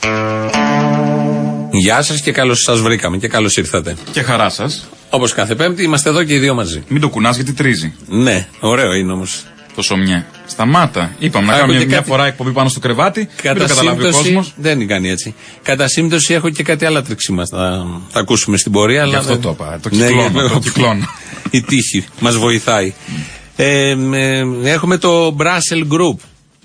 Γεια σας και καλώς σας βρήκαμε και καλώς ήρθατε. Και χαρά σας. Όπως κάθε Πέμπτη είμαστε εδώ και οι δύο μαζί. Μην το κουνάς γιατί τρίζει. Ναι, ωραίο είναι όμως. Το σομιέ. Σταμάτα. Είπαμε να κάνουμε μια φορά εκπομπή πάνω στο κρεβάτι. Μην το καταλάβει ο κόσμος. Δεν κάνει έτσι. Κατά σύμπτωση έχω και κάτι άλλα τρεξίματα. Θα ακούσουμε στην πορεία. Γι' αυτό το είπα. Το κυκλώνω. Το κυκλώνω. Η τύχη μας βοηθάει. Έχουμε το Brussels Group.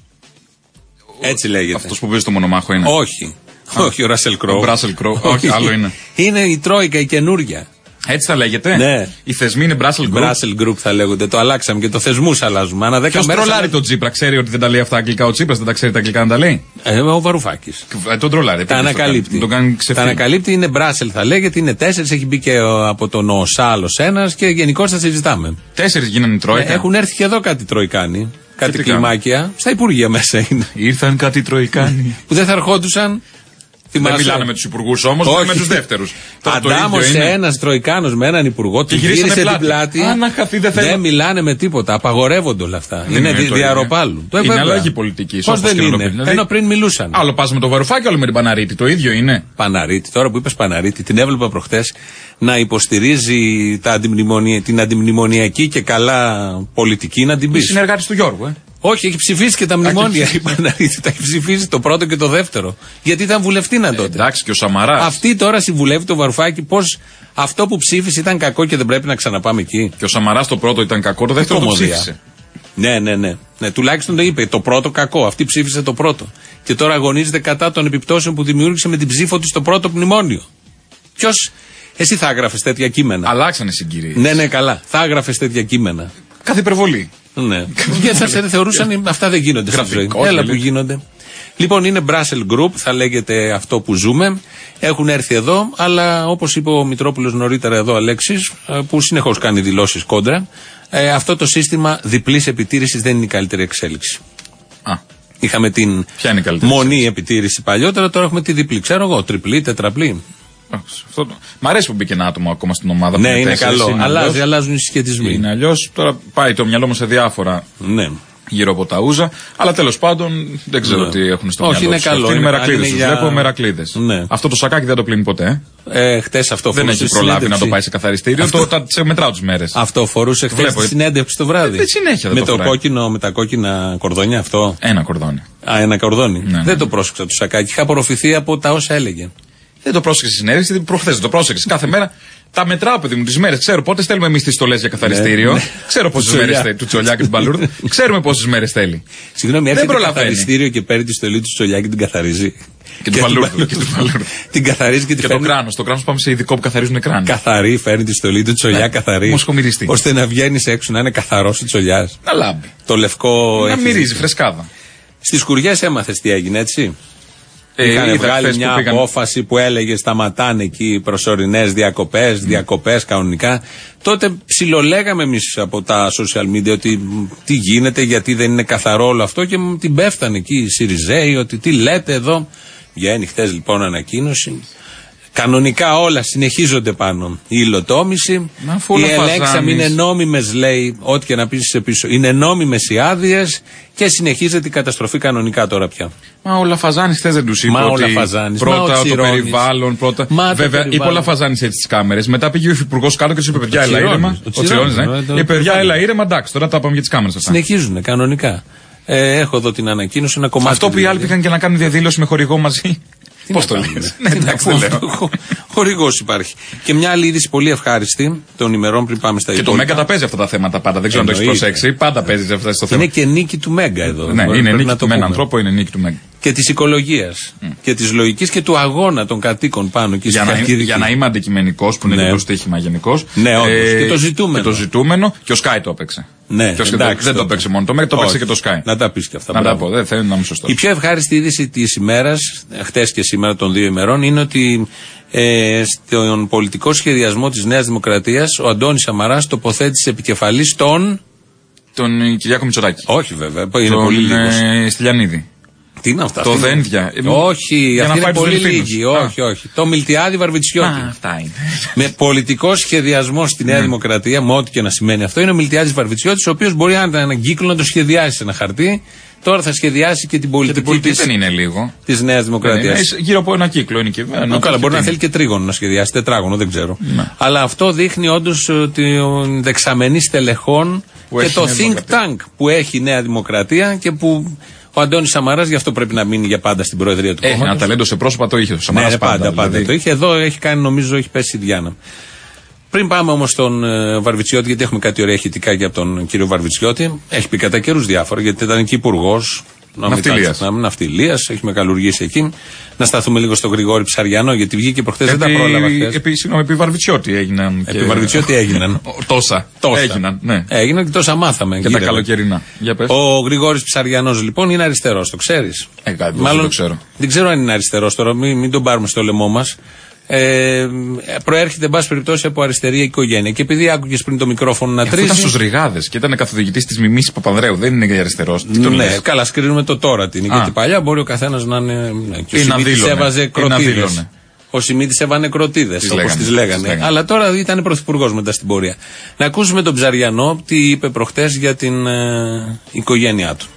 Έτσι λέγεται. Αυτός που παίζει το μονομάχο είναι. Όχι. Όχι ο Russell Crowe. Ο Brussels Crowe. Όχι, άλλο είναι. Είναι η Τρόικα, η καινούρια. Έτσι θα λέγεται. Ναι. Οι θεσμοί είναι Brussels Group. Brussels Group θα λέγονται. Το αλλάξαμε και το θεσμούς αλλάζουμε. Ποιος τρολάρει τον Τσίπρα, ξέρει ότι δεν τα λέει αυτά αγγλικά ο Τσίπρας, δεν τα ξέρει τα αγγλικά να τα λέει. Ο Βαρουφάκης. Τον τρολάρει. Τα ανακαλύπτει. Τα ανακαλύπτει, είναι Brussels θα λέγεται, είναι 4, έχει μπει και από τον ΟΣΑ άλλος ένας και γενικώς θα συζητάμε. 4 γίνανε η Τρόικα. Έχουν έρθει και εδώ κάτι Τροϊκάνοι. Κάτι κλιμάκια. Στα Υπουργεία μέσα είναι. Ήρθαν κάτι Τροϊκάνοι. Που δεν θα ερχόντουσαν. Δεν μιλάνε με τους υπουργούς όμως, μιλάνε με τους δεύτερους. Αντάμωσε ένας Τροϊκάνος με έναν υπουργό, του γύρισε την πλάτη. Δεν μιλάνε με τίποτα. Απαγορεύονται όλα αυτά. Είναι διαρροπάλου. Είναι αλλαγή πολιτική. Πώς δεν είναι. Ενώ πριν μιλούσαν. Άλλο πας με το Βαρουφάκη, άλλο με την Παναρίτη. Το ίδιο είναι. Παναρίτη, τώρα που είπες Παναρίτη, την έβλεπα προχτές να υποστηρίζει την αντιμνημονιακή και καλά πολιτική να την πει. Συνεργάτης του Γιώργου, Όχι, έχει ψηφίσει και τα μνημόνια. Τα έχει ψηφίσει το πρώτο και το δεύτερο. Γιατί ήταν βουλευτήνα τότε. Εντάξει, και ο Σαμαράς. Αυτή τώρα συμβουλεύει το Βαρουφάκη πως αυτό που ψήφισε ήταν κακό και δεν πρέπει να ξαναπάμε εκεί. Και ο Σαμαράς το πρώτο ήταν κακό, το δεύτερο το ψήφισε. Ναι, τουλάχιστον το είπε. Το πρώτο κακό. Αυτή ψήφισε το πρώτο. Και τώρα αγωνίζεται κατά των επιπτώσεων που δημιούργησε με την ψήφο της στο πρώτο μνημόνιο. Ποιος. Εσύ θα έγραφες τέτοια κείμενα. Αλλάξανε συγκυρίες. Ναι, καλά. Θα έγραφες τέτοια κείμενα. Κάθε υπερβολή. Ναι. Γιατί θα σε θεωρούσαν αυτά δεν γίνονται στη ζωή. Έλα που γίνονται. Λοιπόν, είναι Brussels Group, θα λέγεται αυτό που ζούμε. Έχουν έρθει εδώ, αλλά όπως είπε ο Μητρόπουλος νωρίτερα εδώ, Αλέξης, που συνεχώς κάνει δηλώσεις κόντρα, αυτό το σύστημα διπλής επιτήρησης δεν είναι η καλύτερη εξέλιξη. Είχαμε την μονή επιτήρηση παλιότερα, τώρα έχουμε τη διπλή. Ξέρω εγώ, τριπλή, τετραπλή. Μ' αρέσει που μπήκε ένα άτομο ακόμα στην ομάδα. Ναι, είναι καλό. Αλλάζουν οι συσχετισμοί. Είναι αλλιώς. Τώρα πάει το μυαλό μου σε διάφορα γύρω από τα ούζα. Αλλά τέλος πάντων δεν ξέρω τι έχουν στο μυαλό τους. Όχι, είναι καλό. Είναι μερακλείδες. Βλέπω μερακλείδες. Αυτό το σακάκι δεν το πλύνει ποτέ. Χτες αυτό δεν έχει προλάβει να το πάει σε καθαριστήριο. Σε μετράω τις μέρες. Αυτό φορούσε χτες στη συνέντευξη το βράδυ. Με τα κόκκινα κορδόνια αυτό. Ένα κορδόνι. Ένα κορδόνι. Δεν το πρόσεξα το σακάκι. Είχα απορροφηθεί από τα όσα έλεγε. Δεν το πρόσεξε στη συνέντευξη, προχθές δεν το πρόσεξε. Κάθε μέρα τα μετράω, παιδί μου, τις μέρες. Ξέρω πότε στέλνουμε εμείς τις στολές για καθαριστήριο. Ξέρω πόσες μέρες θέλει. Του Τσολιά και του Μπαλούρδου. Ξέρουμε πόσες μέρες θέλει. Συγγνώμη, έρχεται το καθαριστήριο και παίρνει τη στολή του Τσολιά και την καθαρίζει. Και του Μπαλούρδου. Την καθαρίζει και την φέρνει. Και το κράνος. Το κράνος πάμε σε ειδικό που καθαρίζουν κράνη. Καθαρή, φέρνει τη στολή του Τσολιά, καθαρή. Ώστε να βγαίνει έξω να είναι καθαρός ο Τσολιάς. Να λάμπει. Το λευκό. Να μυρίζει φρεσκάδα. Στις Κουριές έμαθες τι έγινε, έτσι. Είχαν βγάλει μια απόφαση που έλεγε σταματάνε εκεί προσωρινές διακοπές κανονικά. Τότε ψιλολέγαμε εμείς από τα social media ότι τι γίνεται, γιατί δεν είναι καθαρό όλο αυτό και την πέφτανε εκεί οι Σιριζέοι ότι τι λέτε εδώ. Βγαίνει χτες λοιπόν ανακοίνωση. Κανονικά όλα συνεχίζονται πάνω. Η υλοτόμηση, οι ελέγξαμε είναι νόμιμες, λέει, ό,τι και να πεις πίσω. Είναι νόμιμες οι άδειες και συνεχίζεται η καταστροφή κανονικά τώρα πια. Μα ο Λαφαζάνης χθες δεν τους είπε ότι πρώτα το περιβάλλον, πρώτα. Βέβαια, είπε ο Λαφαζάνης έτσι τις κάμερες. Μετά πήγε ο Υπουργός κάτω και τους είπε: παιδιά, έλα ήρεμα. Ο Τσιρόνης, ναι. Παιδιά, έλα ήρεμα, εντάξει, τώρα τα πάμε για τις κάμερες αυτά. Συνεχίζουν κανονικά. Έχω εδώ την ανακοίνωση, ένα κομμάτι. Αυτό που οι άλλοι πήγαν και να κάνουν διαδήλωση με χορηγό μαζί. Πώς το λες? Ναι, εντάξει, δεν λέω. Χορηγός υπάρχει. Και μια άλλη είδηση πολύ ευχάριστη των ημερών πριν πάμε στα υπόλοιπα. Και το Μέγκα τα παίζει αυτά τα θέματα πάντα. Δεν ξέρω αν το έχεις προσέξει. Πάντα παίζει αυτά στο θέμα. Είναι και νίκη του Μέγκα εδώ. Ναι, είναι νίκη του. Με έναν τρόπο είναι νίκη του Μέγκα. Και της οικολογίας. Και της λογικής και του αγώνα των κατοίκων πάνω. Για να είμαι αντικειμενικός, που είναι το στοίχημα γενικός. Ναι, όντως. Και το ζητούμενο. Και ο Sky το έπαιξε. Ναι, δεν το παίξε μόνο το Μέγκα, το παίξε και το Sky. Να τα πεις και αυτά. Να τα πω, δεν θέλω να είμαι σωστός. Η πιο ευχάριστη είδηση της ημέρας, χτες και σήμερα των 2 ημερών, είναι ότι στον πολιτικό σχεδιασμό της Νέας Δημοκρατίας ο Αντώνης Σαμαράς τοποθέτησε επικεφαλής τον Κυριάκο Μητσοτάκη. Όχι βέβαια, είναι πολύ λίγος. Στυλιανίδη. Τι είναι αυτά? Το Δένδια. Όχι, αυτή είναι πολύ λίγη. Όχι. Το Μιλτιάδη Βαρβιτσιώτη. Αυτά είναι. Με πολιτικό σχεδιασμό στη Νέα Δημοκρατία, με ό,τι και να σημαίνει αυτό, είναι ο Μιλτιάδης Βαρβιτσιώτης, ο οποίος μπορεί αν ένα κύκλο να το σχεδιάσει σε ένα χαρτί Τώρα θα σχεδιάσει και την πολιτική της Νέας Δημοκρατίας. Γύρω από ένα κύκλο είναι και καλά, μπορεί να θέλει και τρίγωνο να σχεδιάσει, τετράγωνο, δεν ξέρω. Αλλά αυτό δείχνει όντως την δεξαμενή στελεχών και το think tank που έχει η Νέα Δημοκρατία και που ο Αντώνης Σαμαράς γι' αυτό πρέπει να μείνει για πάντα στην Προεδρία του κόμματος. Ένα ταλέντο σε πρόσωπα το είχε ο Σαμαράς πάντα το είχε. Εδώ έχει κάνει, νομίζω, έχει πέσει η Διάνα. Πριν πάμε όμως στον Βαρβιτσιώτη, γιατί έχουμε κάτι ωραία ηχητικά και από τον κύριο Βαρβιτσιώτη. Έχει πει κατά καιρούς διάφορα, γιατί ήταν και υπουργός ναυτιλίας, έχει μεγαλουργήσει εκεί. Να σταθούμε λίγο στον Γρηγόρη Ψαριανό, γιατί βγήκε προχθές, δεν τα πρόλαβα χθες. Επί Βαρβιτσιώτη έγιναν. Επί Βαρβιτσιώτη έγιναν. Τόσα. Έγιναν, ναι. Έγιναν και τόσα μάθαμε. Και τα καλοκαιρινά. Ο Γρηγόρης Ψαριανός λοιπόν είναι αριστερός, το ξέρεις? Μάλλον δεν το ξέρω. Δεν ξέρω αν είναι αριστερός τώρα, μην τον πάρουμε στο λαιμό μας. Προέρχεται, εν πάση περιπτώσει, από αριστερή οικογένεια. Και επειδή άκουγες πριν το μικρόφωνο να τρίζει. Ήταν στους Ρηγάδες και ήταν καθοδηγητής της Μιμής Παπανδρέου. Δεν είναι αριστερός. Ναι, καλά, σκρίνουμε το τώρα τι είναι. Γιατί παλιά μπορεί ο καθένας να είναι. Και ο Σιμίτης έβαζε κροτίδες. Ο Σιμίτης έβανε κροτίδες, όπως τις λέγανε. Αλλά τώρα ήταν πρωθυπουργός μετά στην πορεία. Να ακούσουμε τον Ψαριανό τι είπε προχτές για την οικογένειά του.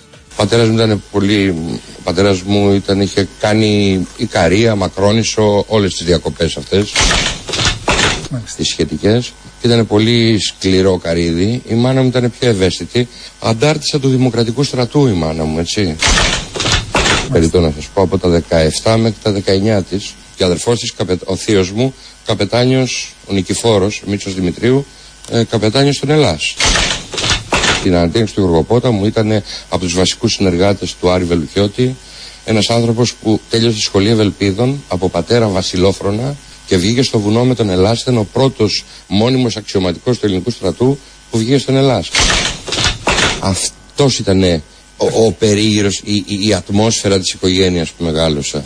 Ο πατέρας μου είχε κάνει Ικαρία, Μακρόνισσο, όλες τις διακοπές αυτές, τις σχετικές. Ήταν πολύ σκληρό καρύδι. Η μάνα μου ήταν πιο ευαίσθητη. Αντάρτησα του Δημοκρατικού Στρατού η μάνα μου, έτσι. Περιττώ να σας πω, από τα 17 μέχρι τα 19 της. Και ο αδερφός της, ο θείος μου, καπετάνιος, ο Νικηφόρος, Μίτσος Δημητρίου, καπετάνιος στον Ελλάς. Στην ανατέλειξη του Γουργοπόταμου ήταν από τους βασικούς συνεργάτες του Άρη Βελουχιώτη, ένας άνθρωπος που τέλειωσε τη σχολή Ευελπίδων από πατέρα Βασιλόφρονα και βγήκε στο βουνό με τον Ελλάς. Ήταν ο πρώτος μόνιμος αξιωματικός του ελληνικού στρατού που βγήκε στον Ελλάς. Αυτός ήταν ο περίγυρος, η ατμόσφαιρα της οικογένειας που μεγάλωσα.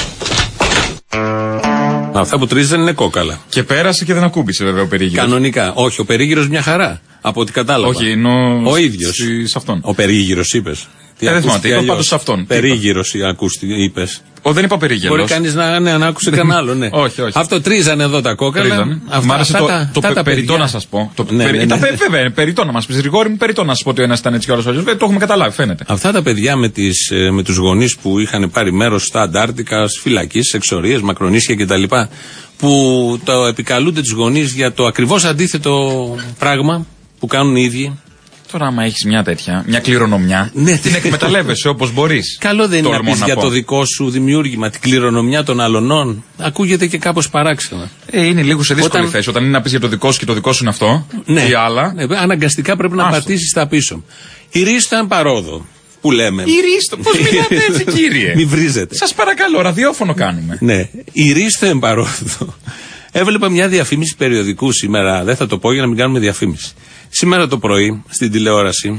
Αυτά που τρίζανε είναι κόκαλα. Και πέρασε και δεν ακούμπησε βέβαια ο περίγυρος. Κανονικά. Όχι, ο περίγυρος μια χαρά. Από ό,τι κατάλαβα. Όχι, ενώ ο ίδιος. Σε αυτόν. Ο περίγυρος είπες. Δεν θυμάμαι, είπα πάντως σε αυτόν. Περίγυρος είπες. Δεν είπα περίγυρος. Μπορεί κανείς να άκουσε κανένα άλλο, ναι. Όχι. Αυτό τρίζανε εδώ τα κόκαλα. Μ' άρεσε το περιττό να σας πω. Βέβαια, περιττό να μας πεις. Γρηγόρη μου, περιττό να σας πω ότι ο ένας ήταν έτσι και ο άλλος. Το έχουμε καταλάβει, φαίνεται. Αυτά τα παιδιά με τους γονείς που είχαν πάρει μέρος στα Αντάρτικα, στις φυλακίες, εξορίες, Μακρονήσια κτλ. Που το επικαλούνται τους γονείς για το ακριβώς αντίθετο πράγμα που κάνουν οι ίδιοι. Τώρα, άμα έχεις μια τέτοια, μια κληρονομιά, ναι, την εκμεταλλεύεσαι όπως μπορείς. Καλό δεν είναι να πεις για το δικό σου δημιούργημα, την κληρονομιά των αλωνών. Ακούγεται και κάπως παράξενα. Είναι λίγο σε δύσκολη θέση. Όταν είναι να πεις για το δικό σου και το δικό σου είναι αυτό, ναι, ή άλλα. Ναι, αναγκαστικά πρέπει να πατήσεις τα πίσω. Η Ρίστο είναι παρόδο. Που λέμε. Η Ρίστο, πώς μιλάτε έτσι, κύριε? Μη βρίζετε. Σας παρακαλώ, ραδιόφωνο κάνουμε. Ναι, η Ρίστο είναι παρόδο. Έβλεπα μια διαφήμιση περιοδικού σήμερα, δεν θα το πω για να μην κάνουμε διαφήμιση. Σήμερα το πρωί στην τηλεόραση,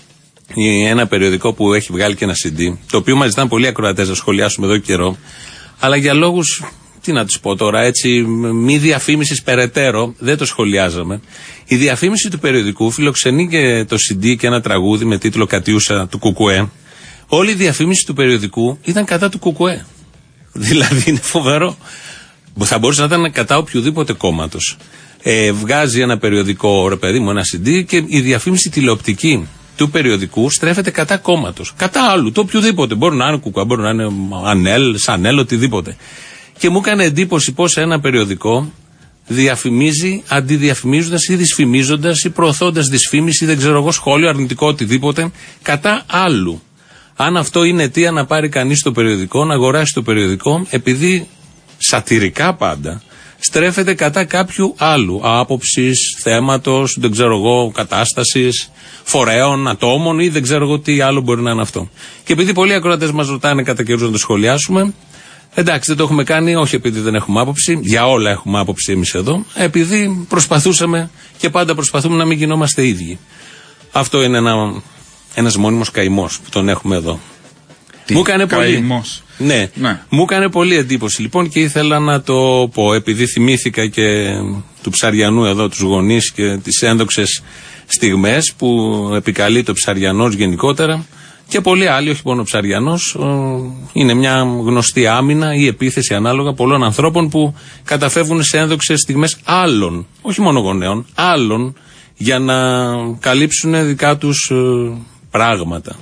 ένα περιοδικό που έχει βγάλει και ένα CD, το οποίο μας ζητάνε πολλοί ακροατές να σχολιάσουμε εδώ και καιρό, αλλά για λόγους, τι να τους πω τώρα, έτσι, μη διαφήμισης περαιτέρω, δεν το σχολιάζαμε. Η διαφήμιση του περιοδικού φιλοξενεί και το CD και ένα τραγούδι με τίτλο Κατιούσα του Κουκουέ. Όλη η διαφήμιση του περιοδικού ήταν κατά του Κουκουέ. Δηλαδή είναι φοβερό. Θα μπορούσε να ήταν κατά οποιοδήποτε κόμματος. Βγάζει ένα περιοδικό, ρε παιδί μου, ένα CD και η διαφήμιση τηλεοπτική του περιοδικού στρέφεται κατά κόμματος. Κατά άλλου, το οποιοδήποτε. Μπορεί να είναι Κουκουέ, μπορεί να είναι Ανέλ, Σανέλ, οτιδήποτε. Και μου έκανε εντύπωση πως ένα περιοδικό διαφημίζει αντιδιαφημίζοντας ή δυσφημίζοντας ή προωθώντας δυσφήμιση, δεν ξέρω εγώ, σχόλιο, αρνητικό, οτιδήποτε, κατά άλλου. Αν αυτό είναι αιτία να πάρει κανείς το περιοδικό, να αγοράσει το περιοδικό, επειδή σατιρικά πάντα στρέφεται κατά κάποιου άλλου άποψης, θέματος, δεν ξέρω εγώ, κατάστασης, φορέων, ατόμων ή δεν ξέρω εγώ τι άλλο μπορεί να είναι αυτό. Και επειδή πολλοί ακροατές μας ρωτάνε κατά καιρούς να το σχολιάσουμε, εντάξει, δεν το έχουμε κάνει, όχι επειδή δεν έχουμε άποψη, για όλα έχουμε άποψη εμείς εδώ, επειδή προσπαθούσαμε και πάντα προσπαθούμε να μην γινόμαστε ίδιοι. Αυτό είναι ένας μόνιμος καημός που τον έχουμε εδώ. Μου έκανε πολύ. Ναι, μου έκανε πολύ εντύπωση λοιπόν και ήθελα να το πω, επειδή θυμήθηκα και του Ψαριανού εδώ, τους γονείς και τις ένδοξες στιγμές που επικαλεί το Ψαριανός γενικότερα και πολλοί άλλοι, όχι μόνο ο Ψαριανός. Είναι μια γνωστή άμυνα ή επίθεση ανάλογα πολλών ανθρώπων που καταφεύγουν σε ένδοξες στιγμές άλλων, όχι μόνο γονέων, άλλων, για να καλύψουν δικά τους πράγματα.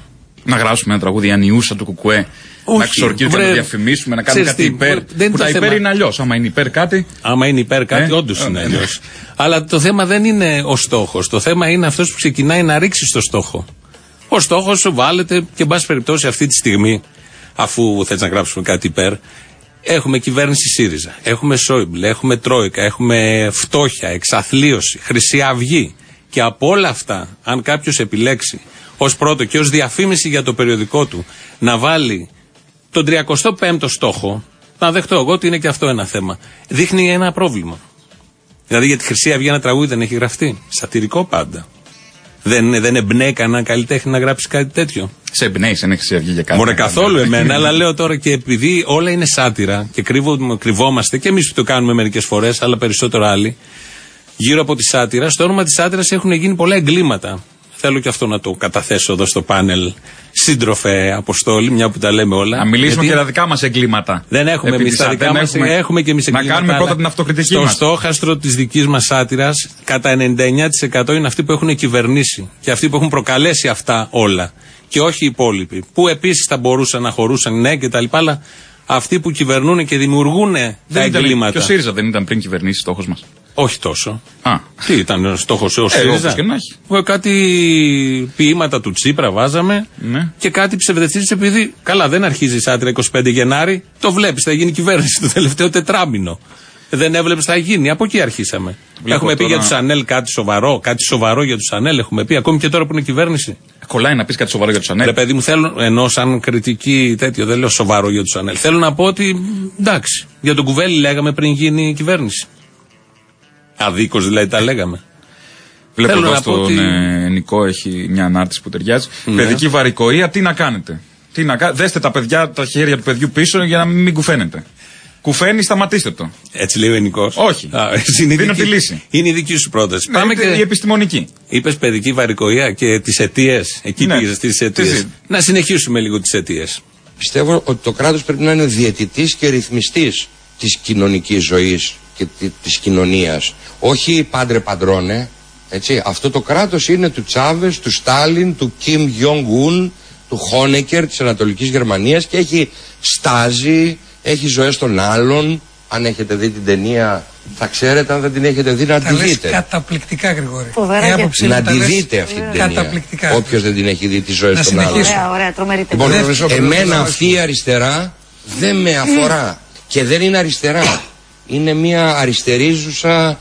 Να γράψουμε ένα τραγούδι Ανιούσα του Κουκουέ. Όχι, να ξορκίζουμε, να το διαφημίσουμε, να κάνουμε κάτι υπέρ. Που τα υπέρ είναι αλλιώς. Άμα είναι υπέρ κάτι. Άμα είναι υπέρ κάτι, όντως είναι αλλιώς. Αλλά το θέμα δεν είναι ο στόχος. Το θέμα είναι αυτός που ξεκινάει να ρίξει στο στόχο. Ο στόχος σου βάλετε και, εν πάση περιπτώσει, αυτή τη στιγμή, αφού θες να γράψουμε κάτι υπέρ, έχουμε κυβέρνηση ΣΥΡΙΖΑ, έχουμε Σόιμπλε, έχουμε Τρόικα, έχουμε φτώχεια, εξαθλίωση, Χρυσή Αυγή. Και από όλα αυτά, αν κάποιος επιλέξει ως πρώτο και ως διαφήμιση για το περιοδικό του να βάλει τον 35ο στόχο, να δεχτώ εγώ ότι είναι και αυτό ένα θέμα. Δείχνει ένα πρόβλημα. Δηλαδή για τη Χρυσή Αυγή ένα τραγούδι δεν έχει γραφτεί. Σατυρικό πάντα. Δεν εμπνέει κανένα καλλιτέχνη να γράψει κάτι τέτοιο. Σε εμπνέει, δεν έχει Αυγή για κάτι. Μπορεί καθόλου εμένα, αλλά λέω τώρα και επειδή όλα είναι σάτυρα και κρυβόμαστε και εμείς που το κάνουμε μερικές φορές, αλλά περισσότερο άλλοι, γύρω από τη σάτυρα, στο όνομα της σάτυρας έχουν γίνει πολλά εγκλήματα. Θέλω και αυτό να το καταθέσω εδώ στο πάνελ. Σύντροφε Αποστόλη, μια που τα λέμε όλα. Να μιλήσουμε για τα δικά μας εγκλήματα. Δεν έχουμε εμείς τα δικά μας, έχουμε και εμείς εγκλήματα. Να κάνουμε πρώτα την αυτοκριτική μας. Στο στόχαστρο της δικής μας σάτυρας, κατά 99% είναι αυτοί που έχουν κυβερνήσει και αυτοί που έχουν προκαλέσει αυτά όλα. Και όχι οι υπόλοιποι. Που επίσης θα μπορούσαν να χωρούσαν, ναι, κτλ. Αλλά αυτοί που κυβερνούν και δημιουργούν τα εγκλήματα. Και ο ΣΥΡΙΖΑ δεν ήταν πριν κυβερνήσει στόχος μας? Όχι τόσο. Α. Τι ήταν ο στόχος ο ΣΥΡΙΖΑ? Κάτι ποίηματα του Τσίπρα βάζαμε, ναι, και κάτι ψευδεστήσεις, επειδή καλά δεν αρχίζει η σάτυρα 25 Γενάρη, το βλέπεις, θα γίνει κυβέρνηση το τελευταίο τετράμινο. Δεν έβλεπες, θα γίνει. Από εκεί αρχίσαμε. Έχουμε πει για τους ΑΝΕΛ κάτι σοβαρό για τους ΑΝΕΛ έχουμε πει, ακόμη και τώρα που είναι κυβέρνηση. Κολλάει να πεις κάτι σοβαρό για τους ΑΝΕΛ. Ρε παιδί μου, θέλω, ενώ σαν κριτική τέτοιο, δεν λέω σοβαρό για τους ΑΝΕΛ. Θέλω να πω ότι εντάξει, για τον Κουβέλη λέγαμε πριν γίνει η κυβέρνηση. Αδίκως δηλαδή τα λέγαμε. Βλέπω εδώ στον Νικό έχει μια ανάρτηση που ταιριάζει. Ναι. Παιδική βαρικοεία, τι να κάνετε? Δέστε τα παιδιά, τα χέρια του παιδιού πίσω για να μην κουφαίνετε. Κουφαίνει, σταματήστε το. Έτσι λέει ο Νικός. Όχι. Δίνω τη λύση. Είναι η δική σου πρόταση. Πάμε και η επιστημονική. Είπες παιδική βαρικοεία και τις αιτίες. Εκεί πήγες στις αιτίες. Να συνεχίσουμε λίγο τις αιτίες. Πιστεύω ότι το κράτος πρέπει να είναι διαιτητής και ρυθμιστής της κοινωνικής ζωής και της κοινωνίας. Όχι πάντρε παντρώνε. Έτσι. Αυτό το κράτος είναι του Τσάβες, του Στάλιν, του Κιμ Γιονγκ-Ουν, του Χόνεκερ της Ανατολικής Γερμανίας και έχει στάζει, έχει ζωές των άλλων. Αν έχετε δει την ταινία θα ξέρετε, αν δεν την έχετε δει να τη δείτε. Καταπληκτικά, Γρηγόρη. Να τη δείτε αυτή την ταινία. Όποιος δεν την έχει δει, τις ζωές των άλλων. Ωραία, τρομερή λοιπόν, εμένα αυτή η αριστερά δεν με αφορά και δεν είναι αριστερά. Είναι μια αριστερίζουσα,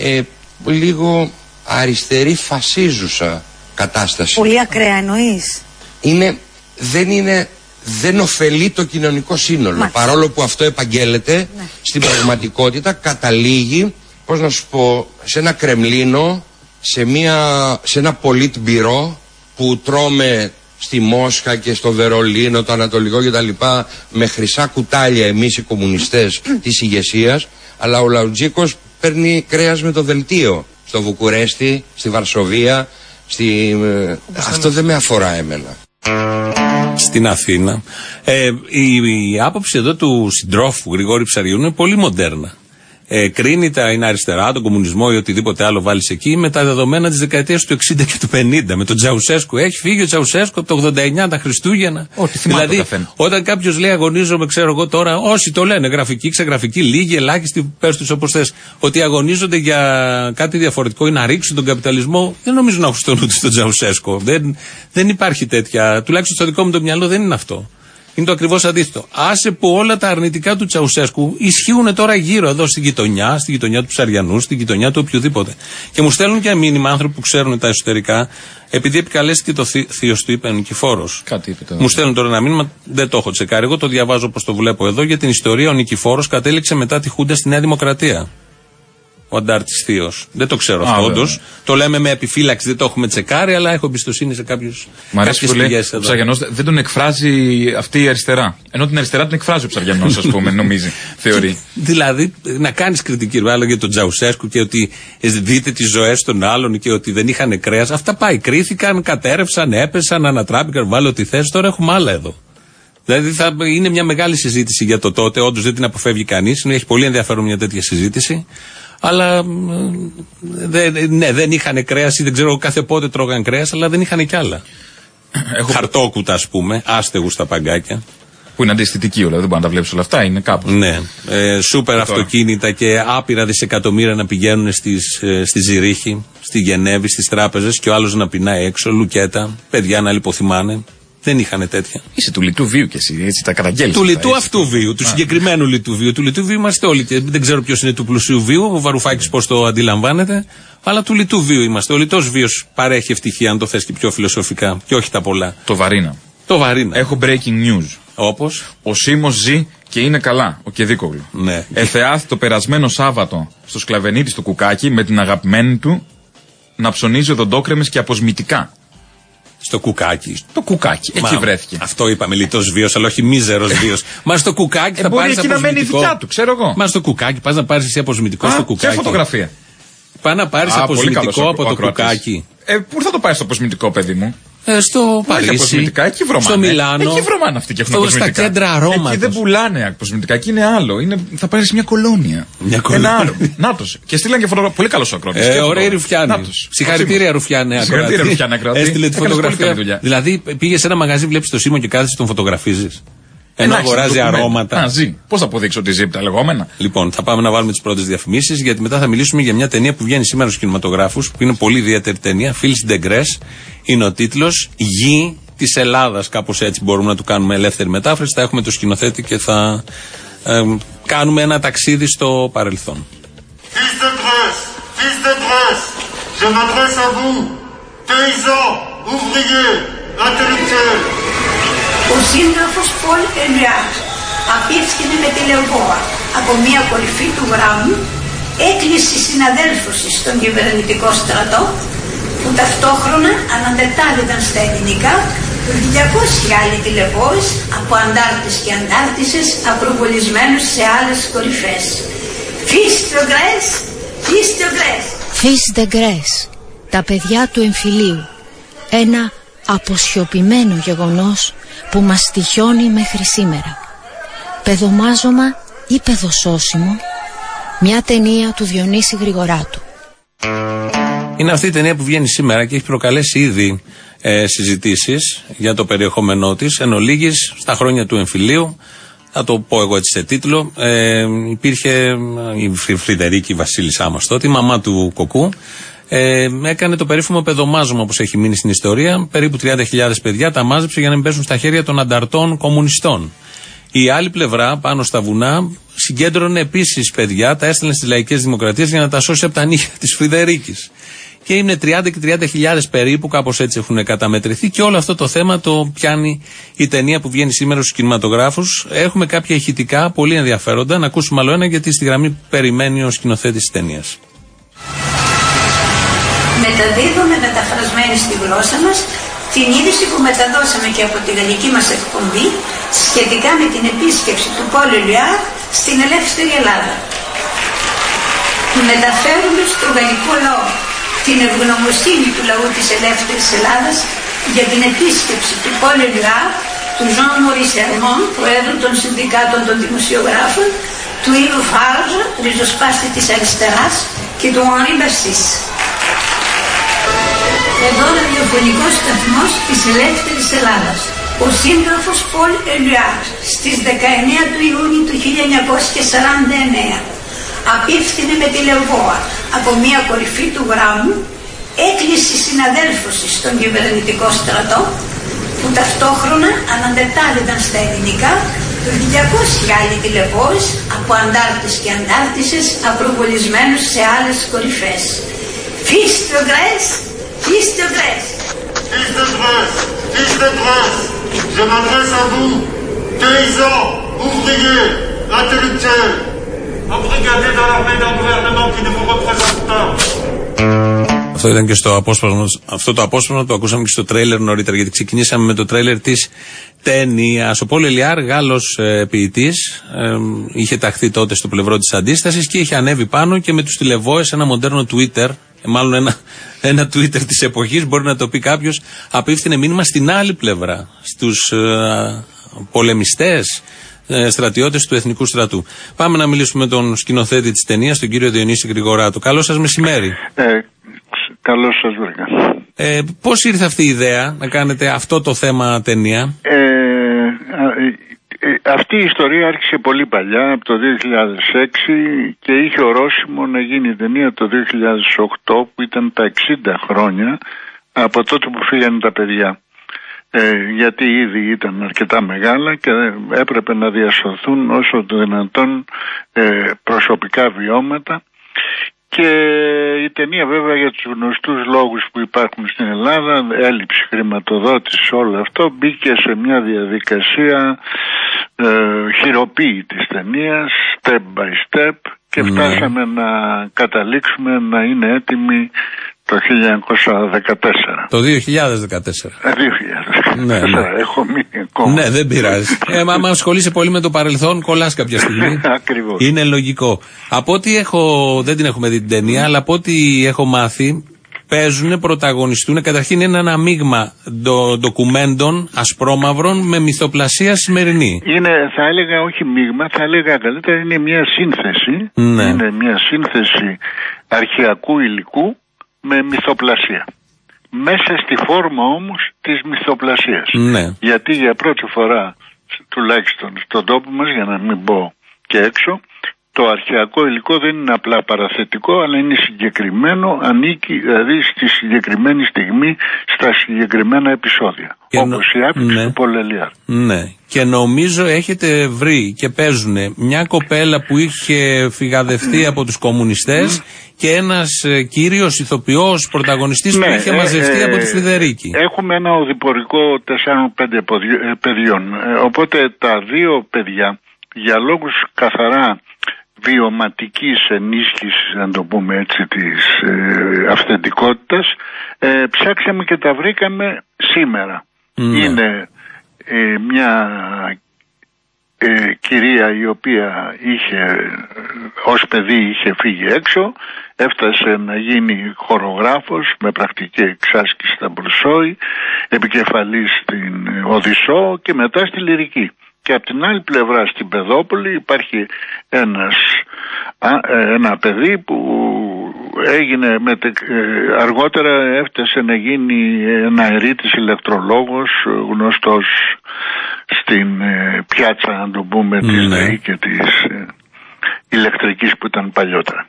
λίγο αριστερή φασίζουσα κατάσταση. Πολύ ακραία εννοείς? Δεν ωφελεί το κοινωνικό σύνολο. Μάλιστα. Παρόλο που αυτό επαγγέλλεται, ναι, στην πραγματικότητα καταλήγει, πώς να σου πω, σε ένα Κρεμλίνο, σε ένα πολίτμπυρό που τρώμε στη Μόσχα και στο Βερολίνο, το Ανατολικό κτλ. Με χρυσά κουτάλια εμείς οι κομμουνιστές της ηγεσίας, αλλά ο Λαουτζίκος παίρνει κρέας με το δελτίο στο Βουκουρέστι, στη Βαρσοβία, αυτό δεν με αφορά εμένα. Στην Αθήνα. Η άποψη εδώ του συντρόφου Γρηγόρη Ψαριού είναι πολύ μοντέρνα. Κρίνει είναι αριστερά, τον κομμουνισμό ή οτιδήποτε άλλο βάλεις εκεί με τα δεδομένα της δεκαετίας του 60 και του 50. Με τον Τσαουσέσκου. Έχει φύγει ο Τσαουσέσκου από το 89 τα Χριστούγεννα. Δηλαδή, όταν κάποιος λέει αγωνίζομαι, ξέρω εγώ τώρα, όσοι το λένε, γραφική, ξεγραφική, λίγοι, ελάχιστοι, πες τους όπως θες, ότι αγωνίζονται για κάτι διαφορετικό ή να ρίξουν τον καπιταλισμό, δεν νομίζω να έχουν στο νου τον Τσαουσέσκου. Δεν υπάρχει τέτοια, τουλάχιστον στο δικό μου το μυαλό δεν είναι αυτό. Είναι το ακριβώς αντίθετο. Άσε που όλα τα αρνητικά του Τσαουσέσκου ισχύουν τώρα γύρω εδώ στη γειτονιά του Ψαριανού, στη γειτονιά του οποιοδήποτε. Και μου στέλνουν και μήνυμα άνθρωποι που ξέρουν τα εσωτερικά, επειδή επικαλέστηκε το θείο του, είπε Νικηφόρος. Κάτι είπε τώρα. Μου στέλνουν τώρα ένα μήνυμα, δεν το έχω τσεκάρει. Εγώ το διαβάζω όπως το βλέπω εδώ, για την ιστορία. Ο Νικηφόρος κατέληξε μετά τη Χούντα στη Νέα Δημοκρατία. Ο αντάρτης θείος. Δεν το ξέρω αυτό όντως. Το λέμε με επιφύλαξη, δεν το έχουμε τσεκάρει, αλλά έχω εμπιστοσύνη σε κάποιους. Μ' αρέσει που λέει ο Ψαριανός δεν τον εκφράζει αυτή η αριστερά. Ενώ την αριστερά την εκφράζει ο Ψαριανός, ας πούμε, νομίζει, θεωρεί. Δηλαδή, να κάνεις κριτική ρουάλα για τον Τσαουσέσκου και ότι δείτε τις ζωές των άλλων και ότι δεν είχαν κρέας. Αυτά πάει. Κρίθηκαν, κατέρευσαν, έπεσαν, ανατράπηκαν, βάλε ό,τι θες. Τώρα έχουμε άλλα εδώ. Δηλαδή είναι μια μεγάλη συζήτηση για το τότε. Όντως δεν την αποφεύγει κανείς. Έχει πολύ ενδιαφέρον μια τέτοια συζήτηση. Αλλά δεν είχαν κρέας ή δεν ξέρω κάθε πότε τρώγαν κρέας, αλλά δεν είχαν κι άλλα. χαρτόκουτα, ας πούμε, άστεγους στα παγκάκια. Που είναι αντιαισθητική όλα, δεν μπορεί να τα βλέπει όλα αυτά, είναι κάπως. Ναι. Σούπερ αυτοκίνητα και άπειρα δισεκατομμύρια να πηγαίνουν στη Ζηρίχη, στη Γενέβη, στις τράπεζες και ο άλλος να πεινάει έξω, λουκέτα, παιδιά να λιποθυμάνε. Δεν είχαν τέτοια. Είσαι του λιτού βίου κι εσύ, έτσι τα καταγγέλνεις. Του λιτού αυτού βίου, του συγκεκριμένου λιτού βίου. Του λιτού βίου είμαστε όλοι. Και δεν ξέρω ποιος είναι του πλουσίου βίου, ο Βαρουφάκης πώς το αντιλαμβάνεται. Αλλά του λιτού βίου είμαστε. Ο λιτός βίος παρέχει ευτυχία, αν το θες και πιο φιλοσοφικά. Και όχι τα πολλά. Το βαρίνα. Έχω breaking news. Όπως? Ο Σίμος ζει και είναι καλά, ο Κεδίκογλου. Ναι. Εθεάθη το περασμένο Σάββατο στο Σκλαβενίτη στο Κουκάκι με την αγαπημένη του να ψωνίζει οδοντόκρεμες και αποσμητικά. Στο Κουκάκι. Το Κουκάκι. Εκεί βρέθηκε. Αυτό είπαμε, λιτός βίος, αλλά όχι μίζερος βίος. Μα στο Κουκάκι θα πάρεις αποσμητικό. Μπορεί εκεί να μένει η δικιά του, ξέρω εγώ. Μα στο Κουκάκι πας να πάρεις εσύ αποσμητικό στο Κουκάκι. Και φωτογραφία. Πάει να πάρεις αποσμητικό από το Κουκάκι. Πού θα το πάρεις το αποσμητικό, παιδί μου? Στο Παρίσι, εκεί βρωμάνε. Στο Μιλάνο. Εκεί βρωμάνε αυτοί και έχουν αποσμητικά. Στα κέντρα αρώματος. Εκεί δεν πουλάνε αποσμητικά, εκεί είναι άλλο. Θα πάρεις μια κολόνια. Ένα άλλο. Νάτος. Και στείλαν και φωτογραφία. Πολύ καλός ο ακρότης. Ωραία Ρουφιάνη. Συγχαρητήρια Ρουφιάνη. Έστειλε τη φωτογραφία. Δηλαδή πήγε σε ένα μαγαζί, βλέπεις το Σίμο και κάθεσαι τον φωτογραφίζεις. Ενώ αγοράζει αρώματα. Πώς θα αποδείξω ότι ζει τα λεγόμενα. Λοιπόν, θα πάμε να βάλουμε τις πρώτες διαφημίσεις, γιατί μετά θα μιλήσουμε για μια ταινία που βγαίνει σήμερα στους κινηματογράφους, που είναι πολύ ιδιαίτερη ταινία. Fils de Grès είναι ο τίτλος. Γη της Ελλάδας, κάπως έτσι μπορούμε να του κάνουμε ελεύθερη μετάφραση. Θα έχουμε το σκηνοθέτη και θα κάνουμε ένα ταξίδι στο παρελθόν. Fils de Grès, fils de Grès, je m'adresse à vous, paysans, ouvriers, intellectuels. Ο σύντροφος Πολ Ελιάρ απίφθινε με τηλεοπόα από μια κορυφή του γράμμου έκκληση συναδέλφωσης στον κυβερνητικό στρατό, που ταυτόχρονα αναντετάληταν στα ελληνικά 200 άλλοι τηλεπόες από αντάρτες και αντάρτισσες απροβολισμένους σε άλλες κορυφές. Fils de Grès, fils de Grès. Fils de Grès, τα παιδιά του εμφυλίου. Ένα αποσιωπημένο γεγονός που μας τυχιώνει μέχρι σήμερα. Παιδομάζωμα ή παιδοσώσιμο, μια ταινία του Διονύση Γρηγοράτου. Είναι αυτή η ταινία που βγαίνει σήμερα και έχει προκαλέσει ήδη συζητήσεις για το περιεχόμενό της. Εν ολίγης, στα χρόνια του εμφυλίου, θα το πω εγώ έτσι σε τίτλο, υπήρχε η Φρυδερίκη Βασίλισσά μας τότε, η μαμά του Κοκκού. Έκανε το περίφημο παιδομάζωμα, όπως έχει μείνει στην ιστορία. Περίπου 30.000 παιδιά τα μάζεψε για να μην πέσουν στα χέρια των ανταρτών κομμουνιστών. Η άλλη πλευρά, πάνω στα βουνά, συγκέντρωνε επίσης παιδιά, τα έστελνε στις λαϊκές δημοκρατίες για να τα σώσει από τα νύχια της Φρυδερίκης. Και είναι 30 και 30.000 περίπου, κάπως έτσι έχουν καταμετρηθεί, και όλο αυτό το θέμα το πιάνει η ταινία που βγαίνει σήμερα στους κινηματογράφους. Έχουμε κάποια ηχητικά πολύ ενδιαφέροντα. Να ακούσουμε άλλο ένα, γιατί στη γραμμή περιμένει ο σκηνοθέτης της ταινίας. Μεταδίδουμε μεταφρασμένη στη γλώσσα μας την είδηση που μεταδώσαμε και από τη γαλλική μας εκπομπή σχετικά με την επίσκεψη του Πολ Ελιάρ στην ελεύθερη Ελλάδα. Μεταφέρουμε στο γαλλικό λαό την ευγνωμοσύνη του λαού της ελεύθερης Ελλάδας για την επίσκεψη του Πολ Ελιάρ, του Jean Maurice Herman, προέδρου των Συνδικάτων των Δημοσιογράφων, του Yves Farge, ριζοσπάστη της αριστεράς, και του Henri Bassis. Εδώ ραδιοφωνικός σταθμός της ελεύθερης Ελλάδας. Ο σύντροφος Πολ Ελιάρ στις 19 του Ιούνιου του 1949 απίφθινε με τηλεοπόα από μια κορυφή του γράμμου έκκληση συναδέλφωσης στον κυβερνητικό στρατό, που ταυτόχρονα αναντετάληταν στα ελληνικά 200 άλλοι τηλεπόες από αντάρτες και αντάρτισσες απροβολισμένους σε άλλες κορυφές. Fils de Grès, fils de Grès. Fils de Grès, fils de Grès, je m'adresse à vous, paysans, ouvriers, intellectuels, embrigadés dans l'armée d'un gouvernement qui ne vous représente pas. Αυτό ήταν και στο απόσπασμα. Αυτό το απόσπασμα το ακούσαμε και στο τρέιλερ νωρίτερα, γιατί ξεκινήσαμε με το τρέιλερ της ταινίας. Ο Πολ Ελιάρ, Γάλλος ποιητής, είχε ταχθεί τότε στο πλευρό της αντίστασης και είχε ανέβει πάνω και με τους τηλεβόες, ένα μοντέρνο Twitter, μάλλον ένα Twitter της εποχής, μπορεί να το πει κάποιος, απίφθινε μήνυμα στην άλλη πλευρά, στους πολεμιστές, στρατιώτες του Εθνικού Στρατού. Πάμε να μιλήσουμε με τον σκηνοθέτη της ταινίας, τον κύριο Διονύση Γρηγοράτου. Καλό σας μεσημέρι. Καλό σας βρήκα. Πώς ήρθε αυτή η ιδέα να κάνετε αυτό το θέμα ταινία? Αυτή η ιστορία άρχισε πολύ παλιά, από το 2006, και είχε ορόσημο να γίνει η ταινία το 2008, που ήταν τα 60 χρόνια από τότε που φύγανε τα παιδιά. Γιατί ήδη ήταν αρκετά μεγάλα και έπρεπε να διασωθούν όσο το δυνατόν προσωπικά βιώματα. Και η ταινία, βέβαια, για τους γνωστούς λόγους που υπάρχουν στην Ελλάδα, έλλειψη χρηματοδότησης, όλο αυτό, μπήκε σε μια διαδικασία χειροποίητης ταινίας, step by step, και φτάσαμε να καταλήξουμε να είναι έτοιμη το 1914. Το 2014. 2014. Ναι. Έχω μείνει ακόμα. Ναι, δεν πειράζει. Άμα ασχολείσαι πολύ με το παρελθόν, κολλάς κάποια στιγμή. Ακριβώς. Είναι λογικό. Από ό,τι δεν την έχουμε δει την ταινία, αλλά από ό,τι έχω μάθει, πρωταγωνιστούν. Καταρχήν είναι ένα μείγμα ντοκουμέντων ασπρόμαυρων με μυθοπλασία σημερινή. Είναι, θα έλεγα, όχι μείγμα, θα έλεγα καλύτερα, είναι μια σύνθεση. Ναι. Είναι μια σύνθεση αρχαιακού υλικού με μυθοπλασία. Μέσα στη φόρμα όμως της μυθοπλασίας. Ναι. Γιατί για πρώτη φορά, τουλάχιστον στον τόπο μας, για να μην πω και έξω, το αρχαιακό υλικό δεν είναι απλά παραθετικό, αλλά είναι συγκεκριμένο, ανήκει δηλαδή στη συγκεκριμένη στιγμή, στα συγκεκριμένα επεισόδια. Όπως η άφηξη του Πολελιάρ. Ναι. Και νομίζω έχετε βρει και παίζουν μια κοπέλα που είχε φυγαδευτεί από τους κομμουνιστές και ένας κύριος ηθοποιός πρωταγωνιστής που είχε μαζευτεί από τη Φρυδερίκη. Έχουμε ένα οδηπορικό 4-5 παιδιών. Οπότε τα δύο παιδιά, για λόγους καθαρά βιωματικής ενίσχυσης, να το πούμε έτσι, της αυθεντικότητας, ψάξαμε και τα βρήκαμε σήμερα. Είναι μια κυρία η οποία ως παιδί είχε φύγει έξω, έφτασε να γίνει χορογράφος με πρακτική εξάσκηση στα Μπρουσόη, επικεφαλής στην Οδυσσό και μετά στη Λυρική. Και από την άλλη πλευρά στην Πεδόπολη υπάρχει ένα παιδί που έγινε αργότερα έφτασε να γίνει ένα ερείτης ηλεκτρολόγος, γνωστός στην πιάτσα, να το πούμε, της ΔΕΗ και της ηλεκτρικής που ήταν παλιότερα.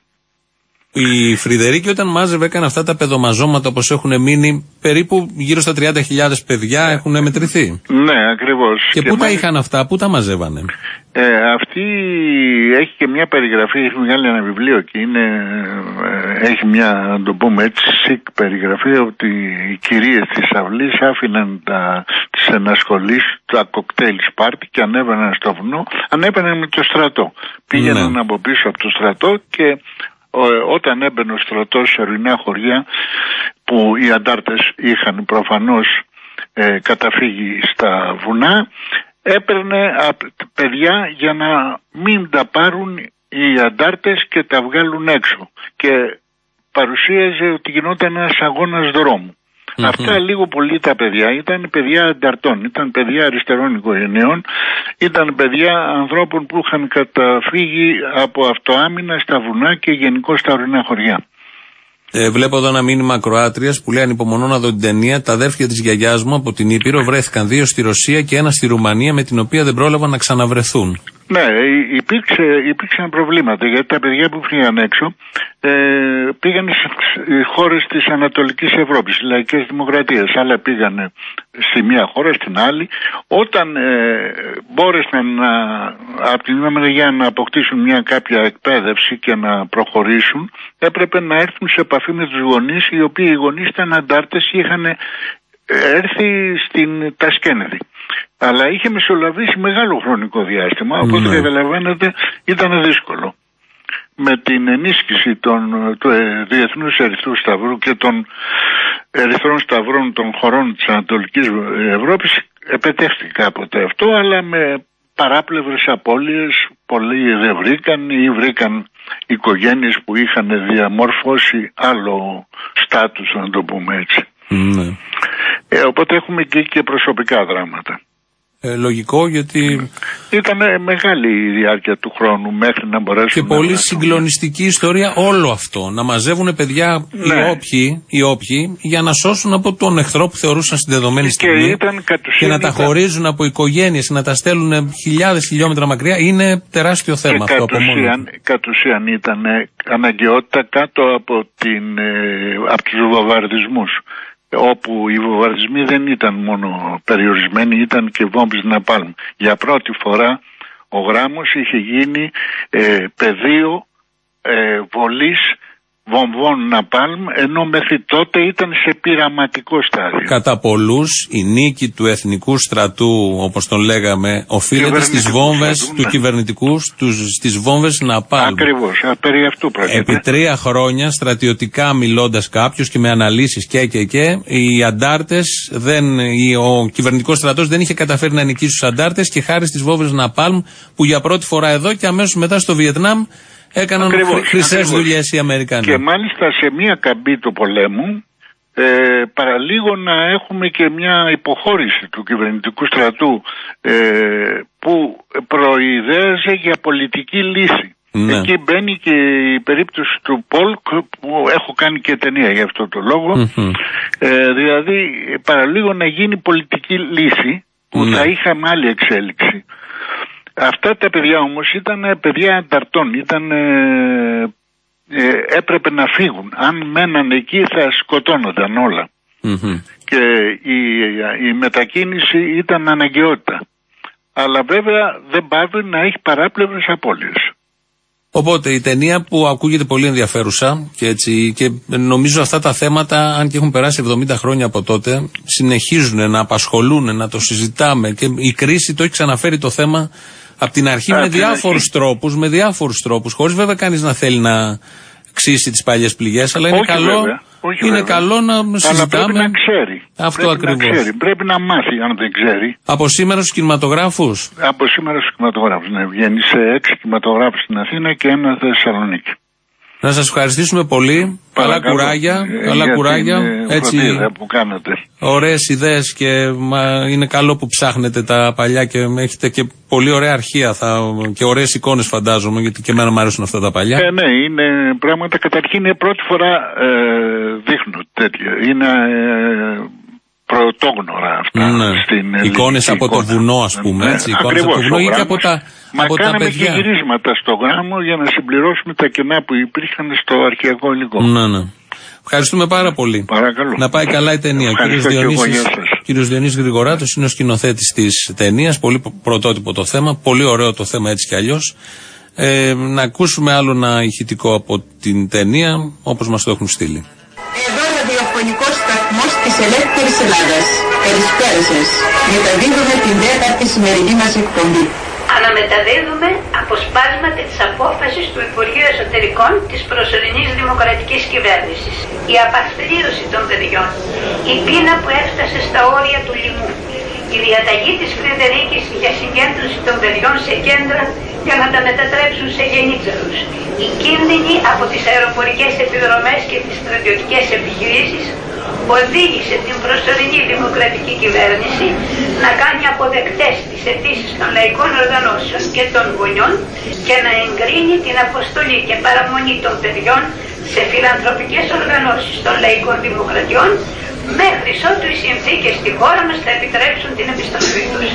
Η Φρυδερίκη όταν μάζευε έκανε αυτά τα παιδομαζώματα, όπως έχουν μείνει, περίπου γύρω στα 30.000 παιδιά έχουν μετρηθεί. Ναι, ακριβώς. Και πού τα είχαν αυτά, πού τα μαζεύανε? Αυτή έχει και μια περιγραφή, έχει βγάλει ένα βιβλίο και έχει μια, να το πούμε έτσι, σικ περιγραφή, ότι οι κυρίες της αυλής άφηναν τις ενασχολήσεις, τα κοκτέιλ σπάρτι και ανέβαιναν στο βουνό, ανέβαιναν με το στρατό. Πήγαιναν από πίσω από το στρατό και όταν έμπαινε ο στρατός σε ορεινά χωριά που οι αντάρτες είχαν προφανώς καταφύγει στα βουνά, έπαιρνε παιδιά για να μην τα πάρουν οι αντάρτες και τα βγάλουν έξω, και παρουσίαζε ότι γινόταν ένας αγώνας δρόμου. Αυτά λίγο πολύ τα παιδιά ήταν παιδιά ανταρτών, ήταν παιδιά αριστερών οικογενειών, ήταν παιδιά ανθρώπων που είχαν καταφύγει από αυτοάμυνα στα βουνά και γενικώς στα ορεινά χωριά. Βλέπω εδώ ένα μήνυμα ακροάτριας που λέει: ανυπομονώ να δω την ταινία. Τα αδέρφια της γιαγιάς μου από την Ήπειρο βρέθηκαν, 2 στη Ρωσία και 1 στη Ρουμανία, με την οποία δεν πρόλαβαν να ξαναβρεθούν. Ναι, υπήρξαν προβλήματα, γιατί τα παιδιά που φύγαν έξω πήγαν στις χώρες της Ανατολικής Ευρώπης, λαϊκές δημοκρατίες. Άλλα πήγαν στη μία χώρα, στην άλλη. Όταν μπόρεσαν από την μία μεριά να αποκτήσουν μια κάποια εκπαίδευση και να προχωρήσουν, έπρεπε να έρθουν σε επαφή με τους γονείς, οι οποίοι οι γονείς ήταν αντάρτες και είχαν έρθει στην Τασκένδη. Αλλά είχε μεσολαβήσει μεγάλο χρονικό διάστημα, οπότε καταλαβαίνετε ήταν δύσκολο. Με την ενίσχυση του Διεθνούς Ερυθρού Σταυρού και των Ερυθρών Σταυρών των χωρών της Ανατολικής Ευρώπης επετεύχθη κάποτε αυτό, αλλά με παράπλευρες απώλειες. Πολλοί δεν βρήκαν ή βρήκαν οικογένειες που είχαν διαμορφώσει άλλο στάτους, να το πούμε έτσι. Οπότε έχουμε και προσωπικά δράματα. Λογικό, γιατί ήταν μεγάλη η διάρκεια του χρόνου μέχρι να μπορέσουν. Και πολύ συγκλονιστική ιστορία όλο αυτό. Να μαζεύουν παιδιά οι όποιοι για να σώσουν από τον εχθρό που θεωρούσαν στην δεδομένη στιγμή. Και να τα χωρίζουν από οικογένειες, να τα στέλνουν χιλιάδες χιλιόμετρα μακριά. Είναι τεράστιο θέμα αυτό από μόνο. Κατ' ουσίαν ήταν αναγκαιότητα κάτω από τους βομβαρδισμούς. Όπου οι βομβαρδισμοί δεν ήταν μόνο περιορισμένοι, ήταν και βόμβες ναπάλμ. Για πρώτη φορά ο Γράμμος είχε γίνει πεδίο βολής βομβών ναπάλμ, ενώ μέχρι τότε ήταν σε πειραματικό στάδιο. Κατά πολλούς η νίκη του εθνικού στρατού, όπως τον λέγαμε, οφείλεται στις βόμβες του κυβερνητικού, στις βόμβες ναπάλμ. Ακριβώς, περί αυτού πρόκειται. Επί 3 χρόνια, στρατιωτικά μιλώντας κάποιος και με αναλύσεις και οι αντάρτες, ο κυβερνητικός στρατός δεν είχε καταφέρει να νικήσει τους αντάρτες, και χάρη στις βόμβες ναπάλμ που για πρώτη φορά εδώ και αμέσως μετά στο Βιετνάμ έκαναν χρυσές δουλειές οι Αμερικανοί. Και μάλιστα σε μία καμπή του πολέμου, παραλίγο να έχουμε και μια υποχώρηση του κυβερνητικού στρατού που προειδέαζε για πολιτική λύση. Ναι. Εκεί μπαίνει και η περίπτωση του Πολκ, που έχω κάνει και ταινία για αυτό το λόγο. Δηλαδή παραλίγο να γίνει πολιτική λύση που θα είχαμε άλλη εξέλιξη. Αυτά τα παιδιά όμως ήταν παιδιά ανταρτών, έπρεπε να φύγουν. Αν μέναν εκεί θα σκοτώνονταν όλα. Και η μετακίνηση ήταν αναγκαιότητα. Αλλά βέβαια δεν πάβει να έχει παράπλευρες απώλειες. Οπότε η ταινία, που ακούγεται πολύ ενδιαφέρουσα και νομίζω αυτά τα θέματα, αν και έχουν περάσει 70 χρόνια από τότε, συνεχίζουν να απασχολούν, να το συζητάμε, και η κρίση το έχει ξαναφέρει το θέμα από την αρχή με διάφορους τρόπους, χωρίς βέβαια κανείς να θέλει να ξύσει τις παλιές πληγές, αλλά είναι καλό να συζητάμε. Αλλά πρέπει να ξέρει. Αυτό ακριβώς. Πρέπει να μάθει, αν δεν ξέρει. Από σήμερα στους κινηματογράφους. Από σήμερα στους κινηματογράφους, ναι. Βγαίνει σε 6 κινηματογράφους στην Αθήνα και 1 στη Θεσσαλονίκη. Να σας ευχαριστήσουμε πολύ. Καλά κουράγια. Έτσι, που κάνετε. Ωραίες ιδέες, και είναι καλό που ψάχνετε τα παλιά και έχετε και πολύ ωραία αρχεία και ωραίες εικόνες, φαντάζομαι, γιατί και εμένα μου αρέσουν αυτά τα παλιά. Ναι, είναι πράγματα. Καταρχήν είναι πρώτη φορά δείχνουν τέτοια. Είναι πρωτόγνωρα αυτά. Ναι. Εικόνες από το βουνό, ας πούμε. Έτσι, εικόνες από το βουνό ή και από τα κάναμε και γυρίσματα στο Γράμμο για να συμπληρώσουμε τα κενά που υπήρχαν στο αρχαιακό υλικό. Ναι. Ευχαριστούμε πάρα πολύ. Παρακαλώ. Να πάει καλά η ταινία. Ο κύριος Διονύσης Γρηγοράτος είναι ο σκηνοθέτης της ταινίας. Πολύ πρωτότυπο το θέμα. Πολύ ωραίο το θέμα έτσι κι αλλιώς. Να ακούσουμε άλλο ένα ηχητικό από την ταινία, όπως μας το έχουν στείλει. Εδώ ραδιοφωνικός σταθμός της Ελεύθερης Ελλάδας. Καλησπέρα σας. Μεταδίδουμε την 4η σημερινή μας εκπομπή. Αναμεταδίδουμε αποσπάσματα της απόφασης του Υπουργείου Εσωτερικών της προσωρινής δημοκρατικής κυβέρνησης. Η απασπλήρωση των παιδιών. Η πείνα που έφτασε στα όρια του λοιμού. Η διαταγή της Φρεντερίκης για συγκέντρωση των παιδιών σε κέντρα για να τα μετατρέψουν σε γεννήτσαρους. Οι κίνδυνοι από τις αεροπορικές επιδρομές και τις στρατιωτικές επιχειρήσεις οδήγησε την προσωρινή δημοκρατική κυβέρνηση να κάνει αποδεκτές τις αιτήσεις των λαϊκών οργανώσεων και των γονιών και να εγκρίνει την αποστολή και παραμονή των παιδιών σε φιλανθρωπικές οργανώσεις των λαϊκών δημοκρατιών, μέχρι ότου οι συνθήκες στη χώρα μας θα επιτρέψουν την επιστροφή τους.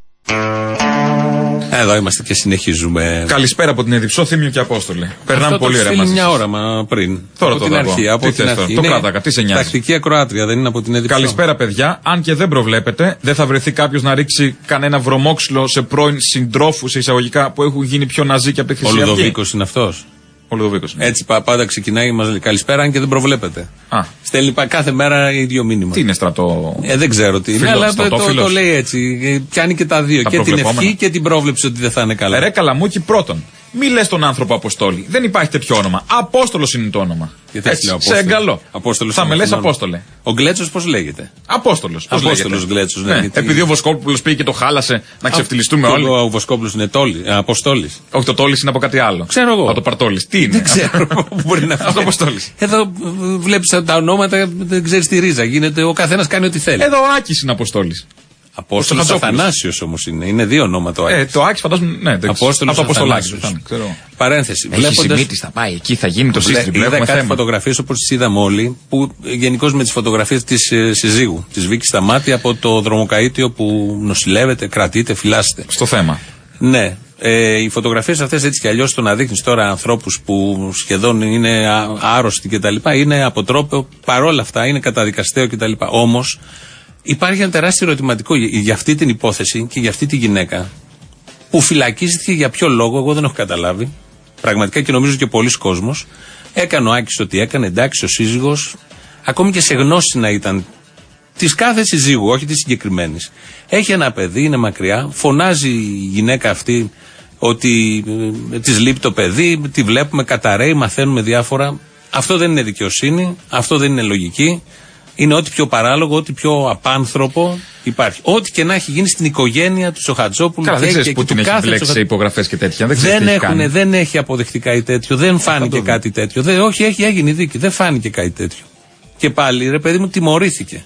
Εδώ είμαστε και συνεχίζουμε. Καλησπέρα από την Εδιψό, Θήμιο και Απόστολε. Περνάμε πολύ ωραία μαζί. Μια ώρα πριν. Τώρα από το την αρχή. Από την αρχή. Το κράτακα, τι σε νοιάζει. Τακτική ακροάτρια, δεν είναι από την Εδιψό. Καλησπέρα, παιδιά. Αν και δεν προβλέπετε, δεν θα βρεθεί κάποιο να ρίξει κανένα βρωμόξυλο σε πρώην συντρόφου εισαγωγικά που έχουν γίνει πιο ναζί και από τη Χρυσή Αυγή. Ο Λουδοβίκος είναι αυτός. Έτσι πάντα ξεκινάει, μας λέει καλησπέρα, αν και δεν προβλέπετε. Στέλνει κάθε μέρα ίδιο μήνυμα. Τι είναι στρατό? Δεν ξέρω τι είναι, αλλά το λέει έτσι. Πιάνει και τα δύο. Και την ευχή και την πρόβλεψη ότι δεν θα είναι καλά. Ρε Καλαμούκι, πρώτον, μη λες τον άνθρωπο Αποστόλη. Δεν υπάρχει τέτοιο όνομα. Απόστολος είναι το όνομα. Έτσι, σε εγκαλώ. Θα με λες Απόστολε. Ο Γκλέτσος πώς λέγεται? Απόστολος. Απόστολος Γκλέτσος. Ναι. Επειδή ο Βοσκόπουλος πήγε και το χάλασε να ξεφτυλιστούμε όλοι. Ο Βοσκόπουλος είναι Αποστόλης. Όχι, το Τόλης είναι από κάτι άλλο. Ξέρω εγώ. Από το Παρτόλης. Τι είναι? Δεν ξέρω. Μπορεί να αυτό Αποστόλης. Εδώ βλέπεις τα ονόματα, δεν ξέρεις τη ρίζα. Γίνεται, ο καθένας κάνει ό,τι θέλει. Εδώ ο Άκης είναι Αποστόλης. Απόστολος Αθανάσιος όμως είναι δύο ονόματα ο Άκης. Το Άκης φαντάζομαι. Ναι, Απόστολος Αθανάσιος. Παρένθεση. Βλέποντας. Θα πάει εκεί, θα γίνει το σύστημα. Είδα κάτι φωτογραφίες όπως τις είδαμε όλοι, που γενικώς με τις φωτογραφίες της συζύγου, της Βίκης Σταμάτη, από το δρομοκαΐτιο που νοσηλεύεται, κρατείται, φυλάσσεται. Στο θέμα. Ναι. Οι φωτογραφίες αυτές έτσι κι αλλιώς, το να δείχνεις τώρα ανθρώπους που σχεδόν είναι άρρωστοι κτλ. Είναι αποτρόπαιο, παρόλα αυτά είναι καταδικαστέο κτλ. Όμως υπάρχει ένα τεράστιο ερωτηματικό για αυτή την υπόθεση και για αυτή τη γυναίκα που φυλακίστηκε για ποιο λόγο, εγώ δεν έχω καταλάβει. Πραγματικά, και νομίζω και πολλοί κόσμος. Έκανε ο Άκης ό,τι έκανε, εντάξει, ο σύζυγος, ακόμη και σε γνώση να ήταν της κάθε συζύγου, όχι της συγκεκριμένης. Έχει ένα παιδί, είναι μακριά, φωνάζει η γυναίκα αυτή ότι της λείπει το παιδί, τη βλέπουμε, καταραίει, μαθαίνουμε διάφορα. Αυτό δεν είναι δικαιοσύνη, αυτό δεν είναι λογική. Είναι ό,τι πιο παράλογο, ό,τι πιο απάνθρωπο υπάρχει. Ό,τι και να έχει γίνει στην οικογένεια του Σοχατζόπουλου. Καλά, δεν ξέρεις που την έχει μπλέξει σε υπογραφές και τέτοια. Δεν έχει αποδειχτεί κάτι τέτοιο. Δεν φάνηκε κάτι τέτοιο. Όχι, έγινε δίκη. Δεν φάνηκε κάτι τέτοιο. Και πάλι, ρε παιδί μου, τιμωρήθηκε.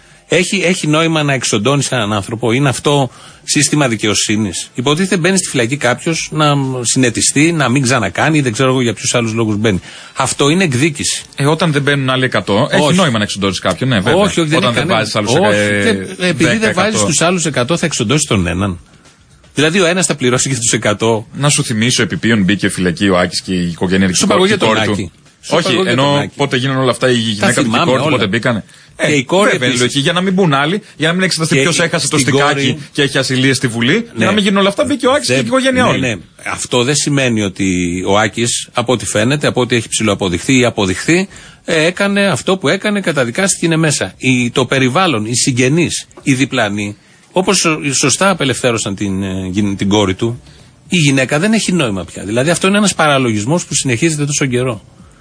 Έχει νόημα να εξοντώνεις έναν άνθρωπο? Είναι αυτό σύστημα δικαιοσύνης? Υποτίθεται μπαίνει στη φυλακή κάποιος να συνετιστεί, να μην ξανακάνει, δεν ξέρω εγώ για ποιους άλλους λόγους μπαίνει. Αυτό είναι εκδίκηση. Όταν δεν μπαίνουν άλλοι 100, έχει νόημα να εξοντώσεις κάποιον, ναι, βέβαια. Όχι, όταν δεν βάζεις άλλους 100. Επειδή δεν βάζεις τους άλλους 100, θα εξοντώσεις τον έναν. Δηλαδή ο ένας θα πληρώσει και τους 100. Να σου θυμίσω, επιπίον μπήκε φυλακή ο Άκης και η οικογένεια του κόρη. Όχι, ενώ πότε γίνανε όλα αυτά, η γυναίκα του κόρη, πότε μπήκανε. Η κόρη βέβαια είναι λογική, για να μην μπουν άλλοι, για να μην εξεταστεί ποιος έχασε το στικάκι και έχει ασυλίες στη Βουλή. Για να μην γίνουν όλα αυτά, μπήκε ο Άκης και η οικογένεια όλη. Ναι. Αυτό δεν σημαίνει ότι ο Άκης, από ό,τι φαίνεται, από ό,τι έχει ψηλοαποδειχθεί ή αποδειχθεί, έκανε αυτό που έκανε, καταδικάστηκε, είναι μέσα. Το περιβάλλον, οι συγγενείς, οι διπλανοί, όπως σωστά απελευθέρωσαν την κόρη του, η γυναίκα δεν έχει νόημα πια. Δηλαδή αυτό είναι ένας παραλογισμός που συνεχίζεται τόσο καιρό.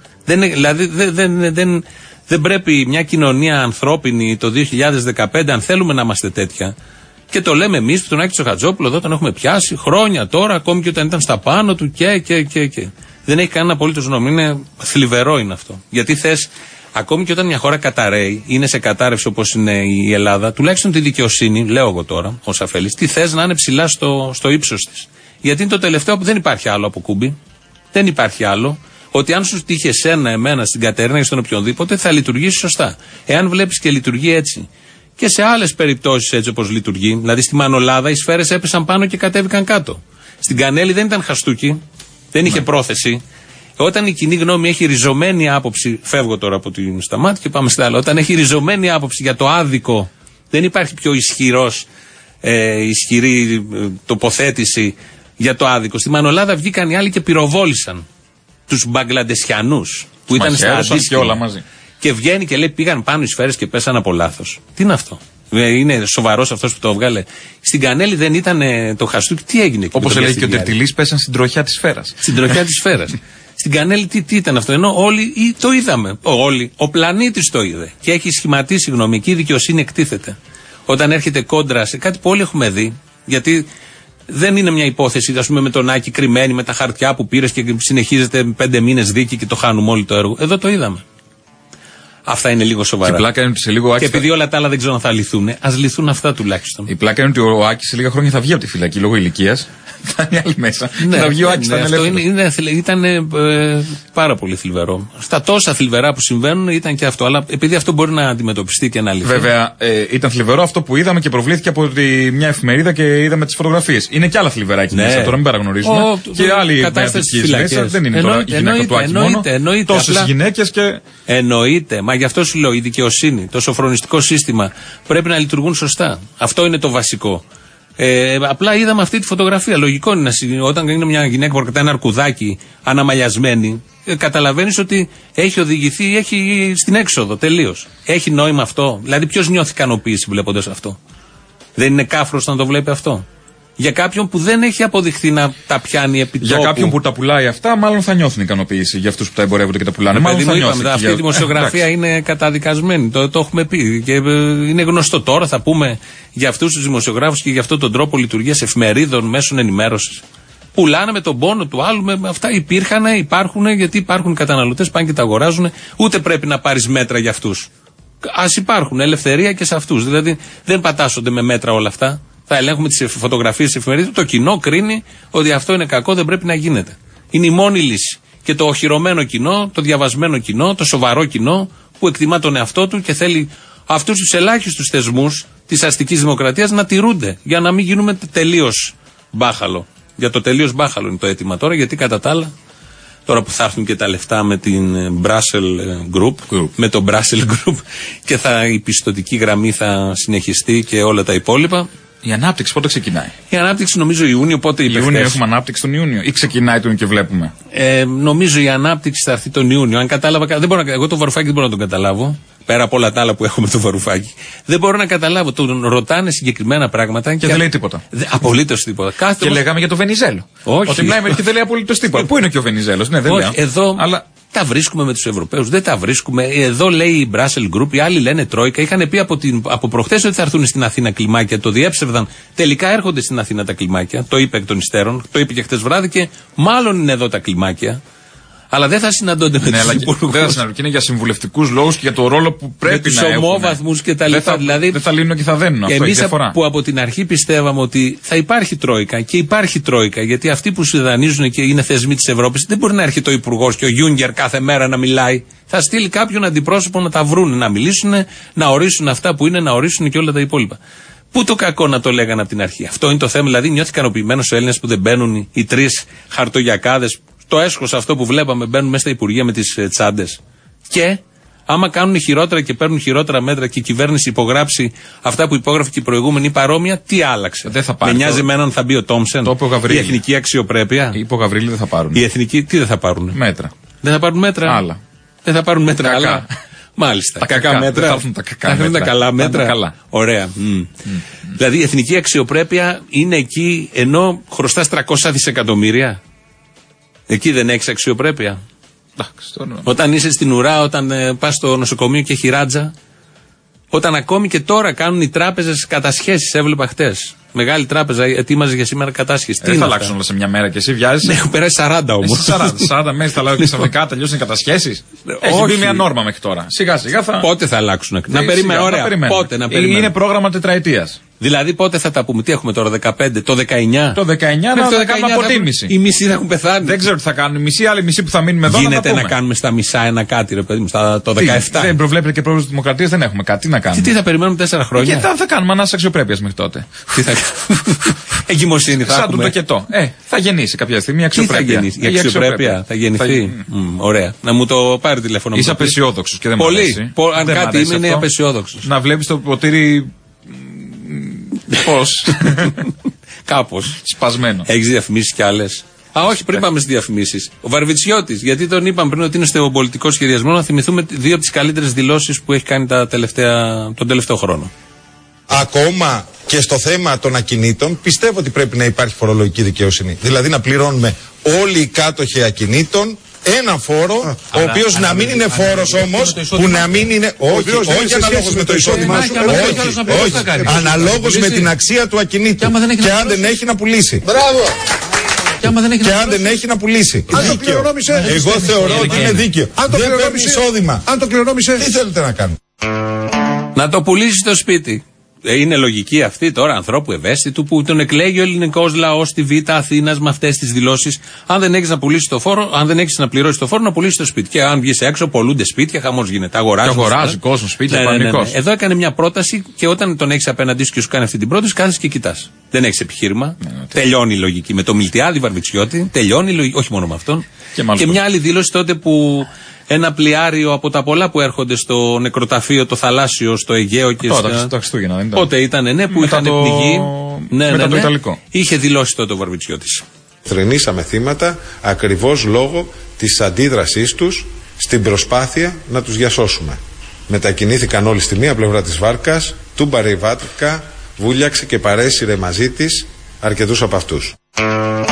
Δεν πρέπει μια κοινωνία ανθρώπινη το 2015, αν θέλουμε να είμαστε τέτοια, και το λέμε εμείς που τον Άκη Τσοχατζόπουλο εδώ τον έχουμε πιάσει χρόνια τώρα, ακόμη και όταν ήταν στα πάνω του και. Δεν έχει κανένα απολύτως νόημα. Είναι θλιβερό είναι αυτό. Γιατί θες, ακόμη και όταν μια χώρα καταραίει, είναι σε κατάρρευση όπως είναι η Ελλάδα, τουλάχιστον τη δικαιοσύνη, λέω εγώ τώρα, ως αφέλης, τι θες να είναι ψηλά στο ύψος της. Γιατί είναι το τελευταίο που δεν υπάρχει άλλο από κούμπι. Δεν υπάρχει άλλο. Ότι αν σου τύχει εσένα, εμένα, στην Κατερίνα ή στον οποιονδήποτε, θα λειτουργήσει σωστά. Εάν βλέπεις και λειτουργεί έτσι, και σε άλλες περιπτώσεις έτσι όπως λειτουργεί, δηλαδή στη Μανολάδα οι σφαίρες έπεσαν πάνω και κατέβηκαν κάτω. Στην Κανέλη δεν ήταν χαστούκι, δεν είχε πρόθεση. Όταν η κοινή γνώμη έχει ριζωμένη άποψη, φεύγω τώρα από την Σταμάτη και πάμε στα άλλα. Όταν έχει ριζωμένη άποψη για το άδικο, δεν υπάρχει πιο ισχυρή τοποθέτηση για το άδικο. Στη Μανολάδα βγήκαν οι άλλοι και πυροβόλησαν τους Μπαγκλαντεσιανούς που ήταν στα αντίστοιχα. Και βγαίνει και λέει: πήγαν πάνω οι σφαίρες και πέσαν από λάθος. Τι είναι αυτό? Είναι σοβαρός αυτός που το έβγαλε? Στην Κανέλη δεν ήταν το χαστούκι? Τι έγινε εκεί? Όπως έλεγε και ο Τερτιλής, πέσαν στην τροχιά της σφαίρας. Στην τροχιά της σφαίρας. Στην Κανέλη τι ήταν αυτό? Ενώ όλοι το είδαμε. Όλοι. Ο πλανήτης το είδε. Και έχει σχηματίσει γνωμική δικαιοσύνη, εκτίθεται. Όταν έρχεται κόντρα σε κάτι που όλοι έχουμε δει, γιατί δεν είναι μια υπόθεση, ας πούμε, με τον Άκη κρυμμένη, με τα χαρτιά που πήρες και συνεχίζεται 5 μήνες δίκη και το χάνουμε όλοι το έργο. Εδώ το είδαμε. Αυτά είναι λίγο σοβαρά. Και η πλάκα είναι ότι σε λίγο Άκης. Και επειδή όλα τα άλλα δεν ξέρω αν θα λυθούν, ας λυθούν αυτά τουλάχιστον. Η πλάκα είναι ότι ο Άκης σε λίγα χρόνια θα βγει από τη φυλακή λόγω ηλικίας. Θα είναι άλλη μέσα. Ναι, θα βγει ο Άκης, ήταν πάρα πολύ θλιβερό. Στα τόσα θλιβερά που συμβαίνουν ήταν και αυτό. Αλλά επειδή αυτό μπορεί να αντιμετωπιστεί και να λυθεί. Βέβαια, ήταν θλιβερό αυτό που είδαμε και προβλήθηκε από μια εφημερίδα και είδαμε τις φωτογραφίες. Είναι και άλλα θλιβερά εκεί μέσα. Τώρα μην παραγνωρίζουμε. Και άλλη κατάσταση μέσα. Δεν είναι τώρα η γυναίκα του Άκη μόνο. Τόσες γυναίκες και. Εννοείται. Μα γι' αυτό σου λέω, η δικαιοσύνη, το σοφρονιστικό σύστημα πρέπει να λειτουργούν σωστά. Αυτό είναι το βασικό. Απλά είδαμε αυτή τη φωτογραφία. Λογικό είναι όταν είναι μια γυναίκα που κρατάει ένα αρκουδάκι αναμαλιασμένη, καταλαβαίνεις ότι έχει οδηγηθεί, έχει στην έξοδο τελείως. Έχει νόημα αυτό? Δηλαδή, ποιος νιώθει ικανοποίηση βλέποντας αυτό? Δεν είναι κάφρος να το βλέπει αυτό? Για κάποιον που δεν έχει αποδειχθεί να τα πιάνει επί τόπου. Για κάποιον που τα πουλάει αυτά, μάλλον θα νιώθουν ικανοποίηση. Για αυτούς που τα εμπορεύονται και τα πουλάνε. Μάλλον θα νιώθουν. Αυτή η δημοσιογραφία είναι καταδικασμένη. Το έχουμε πει. Και είναι γνωστό τώρα. Θα πούμε για αυτούς τους δημοσιογράφους και για αυτόν τον τρόπο λειτουργίας εφημερίδων, μέσων ενημέρωσης. Πουλάνε με τον πόνο του άλλου. Με αυτά υπάρχουν, γιατί υπάρχουν καταναλωτές, πάνε και τα αγοράζουν. Ούτε πρέπει να πάρεις μέτρα για αυτούς. Ας υπάρχουν ελευθερία και σε αυτούς. Δηλαδή δεν πατάσσονται με μέτρα όλα αυτά. Θα ελέγχουμε τις φωτογραφίες της εφημερίδας. Το κοινό κρίνει ότι αυτό είναι κακό, δεν πρέπει να γίνεται. Είναι η μόνη λύση. Και το οχυρωμένο κοινό, το διαβασμένο κοινό, το σοβαρό κοινό που εκτιμά τον εαυτό του και θέλει αυτούς τους ελάχιστους θεσμούς της αστικής δημοκρατίας να τηρούνται. Για να μην γίνουμε τελείως μπάχαλο. Για το τελείως μπάχαλο είναι το αίτημα τώρα, γιατί κατά τα άλλα, τώρα που θα έρθουν και τα λεφτά με την Brussels Group, με το Brussels Group και η πιστωτική γραμμή θα συνεχιστεί και όλα τα υπόλοιπα. Η ανάπτυξη πότε ξεκινάει? Η ανάπτυξη νομίζω Ιούνιο, πότε είπε. Ιούνιο έχουμε ανάπτυξη τον Ιούνιο ή ξεκινάει τον και βλέπουμε? Νομίζω η ανάπτυξη θα έρθει τον Ιούνιο. Αν κατάλαβα. Εγώ το Βαρουφάκη δεν μπορώ να τον καταλάβω. Πέρα από όλα τα άλλα που έχω με το Βαρουφάκη. Δεν μπορώ να καταλάβω. Τον ρωτάνε συγκεκριμένα πράγματα. Και δεν λέει τίποτα. Απολύτως τίποτα. Και λέγαμε για το Βενιζέλο. Όχι. Ότι μιλάει και δεν λέει απολύτως τίποτα. Πού είναι και ο Βενιζέλος? Ναι, δεν λέω. Εδώ. Αλλά τα βρίσκουμε με τους Ευρωπαίους, δεν τα βρίσκουμε. Εδώ λέει η Brussels Group, οι άλλοι λένε Τρόικα. Είχαν πει από προχθές ότι θα έρθουν στην Αθήνα κλιμάκια, το διέψευδαν. Τελικά έρχονται στην Αθήνα τα κλιμάκια. Το είπε εκ των υστέρων, το είπε και χτες βράδυ και μάλλον είναι εδώ τα κλιμάκια. Αλλά δεν θα συναντώνται με τους υπουργούς. Δεν θα συναντώνται. Είναι για συμβουλευτικούς λόγους και για το ρόλο που πρέπει να έχουν. Με τους ομόβαθμους και τα λοιπά. Δηλαδή, δεν θα λύνουν και θα δένουν. Εμείς που από την αρχή πιστεύαμε ότι θα υπάρχει Τρόικα και υπάρχει Τρόικα, γιατί αυτοί που συντανίζουν και είναι θεσμοί της Ευρώπης, δεν μπορεί να έρχεται ο Υπουργός και ο Γιούγκερ κάθε μέρα να μιλάει. Θα στείλει κάποιον αντιπρόσωπο να τα βρουν, να μιλήσουν, να ορίσουν αυτά που είναι, να ορίσουν και όλα τα υπόλοιπα. Πού το κακό να το λέγανε από την αρχή? Αυτό είναι το θέμα. Δηλαδή, νιώθει ικανοποιημένος ο Έλληνας που δεν μπαίνουν οι τρεις χαρτογιακάδες. Το έσχος αυτό που βλέπαμε, μπαίνουν μέσα στα υπουργεία με τις τσάντες. Και άμα κάνουν χειρότερα και παίρνουν χειρότερα μέτρα και η κυβέρνηση υπογράψει αυτά που υπόγραφε και η προηγούμενη πάρομια, τι άλλαξε? Δεν θα πάρει. Με νοιάζει εμένα αν θα μπει ο Τόμψεν, η εθνική αξιοπρέπεια. Οι υπογαβρίλοι δεν θα πάρουν. Οι εθνικοί τι δεν θα πάρουν? Μέτρα. Δεν θα πάρουν μέτρα. Άλλα. Δεν θα πάρουν μέτρα άλλα. Μάλιστα. Τα κακά μέτρα. Θα έρθουν τα καλά μέτρα. Ωραία. Δηλαδή η εθνική αξιοπρέπεια είναι εκεί ενώ χρωστάς 300 δισεκατομμύρια. Εκεί δεν έχεις αξιοπρέπεια? Όταν είσαι στην ουρά, όταν πας στο νοσοκομείο και έχει ράτζα, όταν ακόμη και τώρα κάνουν οι τράπεζες κατασχέσεις, έβλεπα χτες. Μεγάλη τράπεζα ετοίμαζε για σήμερα κατάσχεση. Τι θα αλλάξουν όλα σε μια μέρα και εσύ βιάζεσαι? Ναι, έχω περάσει 40 όμως. 40 μέρες θα αλλάξουν ξαφνικά, τελειώσουν οι κατασχέσεις. Έχει μπει μια νόρμα μέχρι τώρα. Σιγά σιγά θα. Πότε θα αλλάξουν? Να περιμένουμε. Ωραία. Πότε να περιμένουμε? Είναι πρόγραμμα τετραετίας. Δηλαδή πότε θα τα πούμε? Τι έχουμε τώρα, 15, το 19? Το 19 θα κάνουμε αποτίμηση. Οι μισοί θα έχουν πεθάνει. Δεν ξέρω τι θα κάνουν. Οι μισοί, άλλοι μισοί που θα μείνουμε εδώ. Γίνεται να κάνουμε στα μισά ένα κάτι, ρε παιδί μου, το 17. Δεν προβλέπεται και πρόβλημα τη δημοκρατία, δεν έχουμε κάτι. Τι να κάνουμε? Τι θα περιμένουμε 4 χρόνια? Και θα κάνουμε ανάσταση αξιοπρέπεια μέχρι τότε. Τι θα εγκυμοσύνη θα έχουμε? Σαν το τοκετό. Θα γεννήσει κάποια στιγμή η αξιοπρέπεια. Η αξιοπρέπεια θα γεννηθεί. Ωραία. Να μου το πάρει τηλέφωνο. Είσαι απεσιόδοξος και δεν μου αρέσει. Αν κάτι είναι απεσιόδοξος. Να βλέπει το ποτήρι. Πώς? Κάπως. Σπασμένο. Έχεις διαφημίσεις κι άλλες? Όχι, πριν πάμε στις διαφημίσεις. Ο Βαρβιτσιώτης, γιατί τον είπαμε πριν ότι είναι στο πολιτικό σχεδιασμό, να θυμηθούμε 2 από τις καλύτερες δηλώσεις που έχει κάνει τον τελευταίο χρόνο. Ακόμα και στο θέμα των ακινήτων, πιστεύω ότι πρέπει να υπάρχει φορολογική δικαιοσύνη. Δηλαδή να πληρώνουμε όλοι οι κάτοχοι ακινήτων ένα φόρο, ο οποίος να μην είναι φόρος όμως, που να μην είναι. Όχι αναλόγως με το εισόδημά σου. Όχι. Αναλόγως με την αξία του ακινήτου. Και αν δεν έχει να πουλήσει. Μπράβο! Και αν δεν έχει να πουλήσει. Εγώ θεωρώ ότι είναι δίκαιο. Αν το πληρώνει εισόδημα. Αν το κληρονόμησε, τι θέλετε να κάνουμε? Να το πουλήσει στο σπίτι. Είναι λογική αυτή τώρα ανθρώπου ευαίσθητου που τον εκλέγει ο ελληνικός λαός στη Β' Αθήνας με αυτές τις δηλώσεις? Αν δεν έχεις να πουλήσεις το φόρο, αν δεν έχεις να πληρώσεις το φόρο, να πουλήσεις το σπίτι. Και αν βγεις έξω, πολλούνται σπίτια, χαμός γίνεται. Αγοράζει κόσμο σπίτια, πανικός. Εδώ έκανε μια πρόταση και όταν τον έχεις απέναντί σου και σου κάνει αυτή την πρόταση, κάθεσαι και κοιτάς. Δεν έχεις επιχείρημα. Τελειώνει η λογική. Με το Μιλτιάδη Βαρβιτσιώτη, τελειώνει η λογική. Όχι μόνο με αυτόν. Και μια άλλη δήλωση τότε που. Ένα πλοιάριο από τα πολλά που έρχονται στο νεκροταφείο, το θαλάσσιο, στο Αιγαίο και στα Χριστούγεννα, δεν ήταν? Πότε ήταν, ναι, που είχαν πνιγεί. Μετά το Ιταλικό. Είχε δηλώσει τότε ο Βαρβιτσιώτης. Θρηνήσαμε θύματα ακριβώς λόγω της αντίδρασής τους στην προσπάθεια να τους διασώσουμε. Μετακινήθηκαν όλοι στη μία πλευρά της βάρκας, τούμπαρε η βάρκα, βούλιαξε και παρέσυρε μαζί της αρκετούς από αυτούς.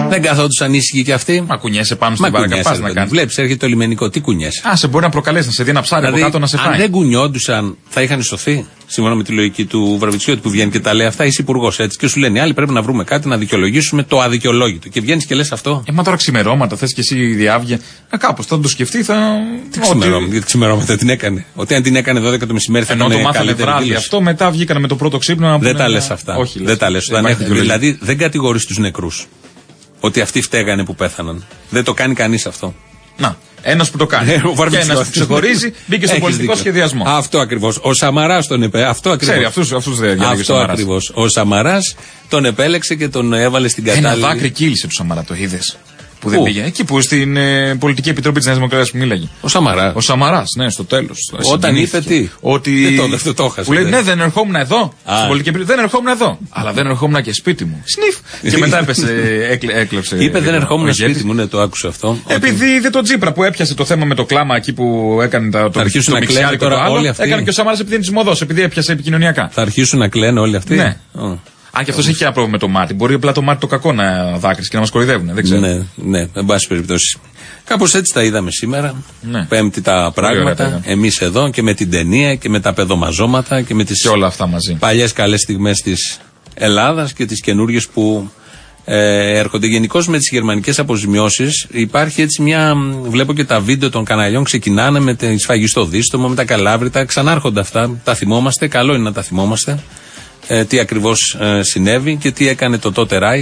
Δεν καθόντουσαν ήσυχοι κι αυτοί. Μα κουνιέσαι πάνω στην βάρκα, πας να κάνεις. Βλέπεις, έρχεται το λιμενικό, τι κουνιέσαι. Σε μπορεί να προκαλέσει, να σε δει ένα ψάρι από κάτω να σε φάει. Αν δεν κουνιόντουσαν, θα είχαν σωθεί. Σύμφωνα με τη λογική του Βραβιτσιώτη που βγαίνει και τα λέει αυτά, είσαι υπουργός έτσι. Και σου λένε οι άλλοι πρέπει να βρούμε κάτι να δικαιολογήσουμε το αδικαιολόγητο. Και βγαίνεις και λες αυτό. Μα τώρα ξημερώματα, θες και εσύ διάβγεια. Κάπως θα το σκεφτεί, θα. Τι ξημερώματα, γιατί ξημερώματα την έκανε. Ότι αν την έκανε 12 το μεσημέρι θα ήταν. Ενώ το μάθανε βράδυ αυτό, μετά βγήκανε με το πρώτο ξύπνο. Δεν τα λες αυτά. Όχι, δεν τα λες. Δηλαδή δεν κατηγορείς τους νεκρούς. Ότι αυτοί φταίγανε που πέθαναν. Δεν το κάνει κανείς αυτό. Να. Ένας που το κάνει. Και ένας που ξεχωρίζει μπήκε στο πολιτικό σχεδιασμό. Αυτό ακριβώς. Ο Σαμαράς τον επέλεξε. Αυτό ακριβώς. Αυτούς δεν διάλεγε ο Σαμαράς. Ακριβώς. Ο Σαμαράς τον επέλεξε και τον έβαλε στην κατάλληλη. Ένα δάκρυ κύλησε του Σαμαρά, το είδες. Που δεν πήγε. Εκεί που στην πολιτική επιτροπή της Νέας Δημοκρατίας που μίλαγε. Ο Σαμαράς. Ο Σαμαράς, ναι, στο τέλος. Όταν είπε τι. Ότι. Δεν το έχασε. Που λέει ναι, δεν ερχόμουν εδώ. Στην πολιτική επιτροπή δεν ερχόμουν εδώ. Αλλά δεν ερχόμουν και σπίτι μου. Σνιφ. Και μετά έκλεψε. Είπε δεν ερχόμουν σπίτι μου, ναι, το άκουσα αυτό. Επειδή είδε τον Τσίπρα που έπιασε το θέμα με το κλάμα εκεί που έκανε το μιξιάρι τώρα όλοι αυτοί. Έκανε και ο Σαμαράς επειδή είναι της μοδός, επειδή έπιασε επικοινωνιακά. Θα αρχίσουν να κλαίνουν όλοι αυτοί. Ναι. Αν και αυτό έχει ένα πρόβλημα με το μάτι. Μπορεί απλά το μάτι το κακό να δάκρυσει και να μας κοροϊδεύουν. Δεν ξέρω. Ναι, εν πάση περιπτώσει. Κάπως έτσι τα είδαμε σήμερα. Ναι. Πέμπτη τα πράγματα. Εμείς εδώ και με την ταινία και με τα παιδομαζώματα και με τις όλα αυτά μαζί. Παλιές καλές στιγμές της Ελλάδας και τις καινούργιες που έρχονται. Γενικώς με τις γερμανικές αποζημιώσεις υπάρχει έτσι μια. Βλέπω και τα βίντεο των καναλιών ξεκινάνε με τη σφαγή στο δίστομο, με τα καλάβρητα. Ξανάρχονται αυτά. Τα θυμόμαστε. Καλό είναι να τα θυμόμαστε. Τι ακριβώς συνέβη και τι έκανε το τότε Ράιχ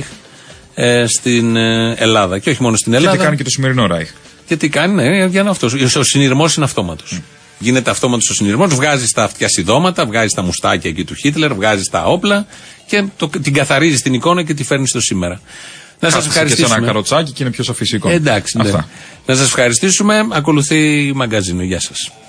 στην Ελλάδα. Και όχι μόνο στην Ελλάδα. Και τι κάνει και το σημερινό Ράιχ. Και τι κάνει, για να αυτό. Ο συνειρμός είναι αυτόματος. Γίνεται αυτόματος ο συνειρμός, βγάζει τα αυτιά σιδώματα, βγάζει τα μουστάκια εκεί του Χίτλερ, βγάζει τα όπλα και την καθαρίζει την εικόνα και τη φέρνει στο σήμερα. Να σας ευχαριστήσουμε. Και σε ένα καροτσάκι και είναι πιο σαφής η εικόνα. Εντάξει, ναι. Να σας ευχαριστήσουμε. Ακολουθεί μαγκαζίνο. Γεια σας.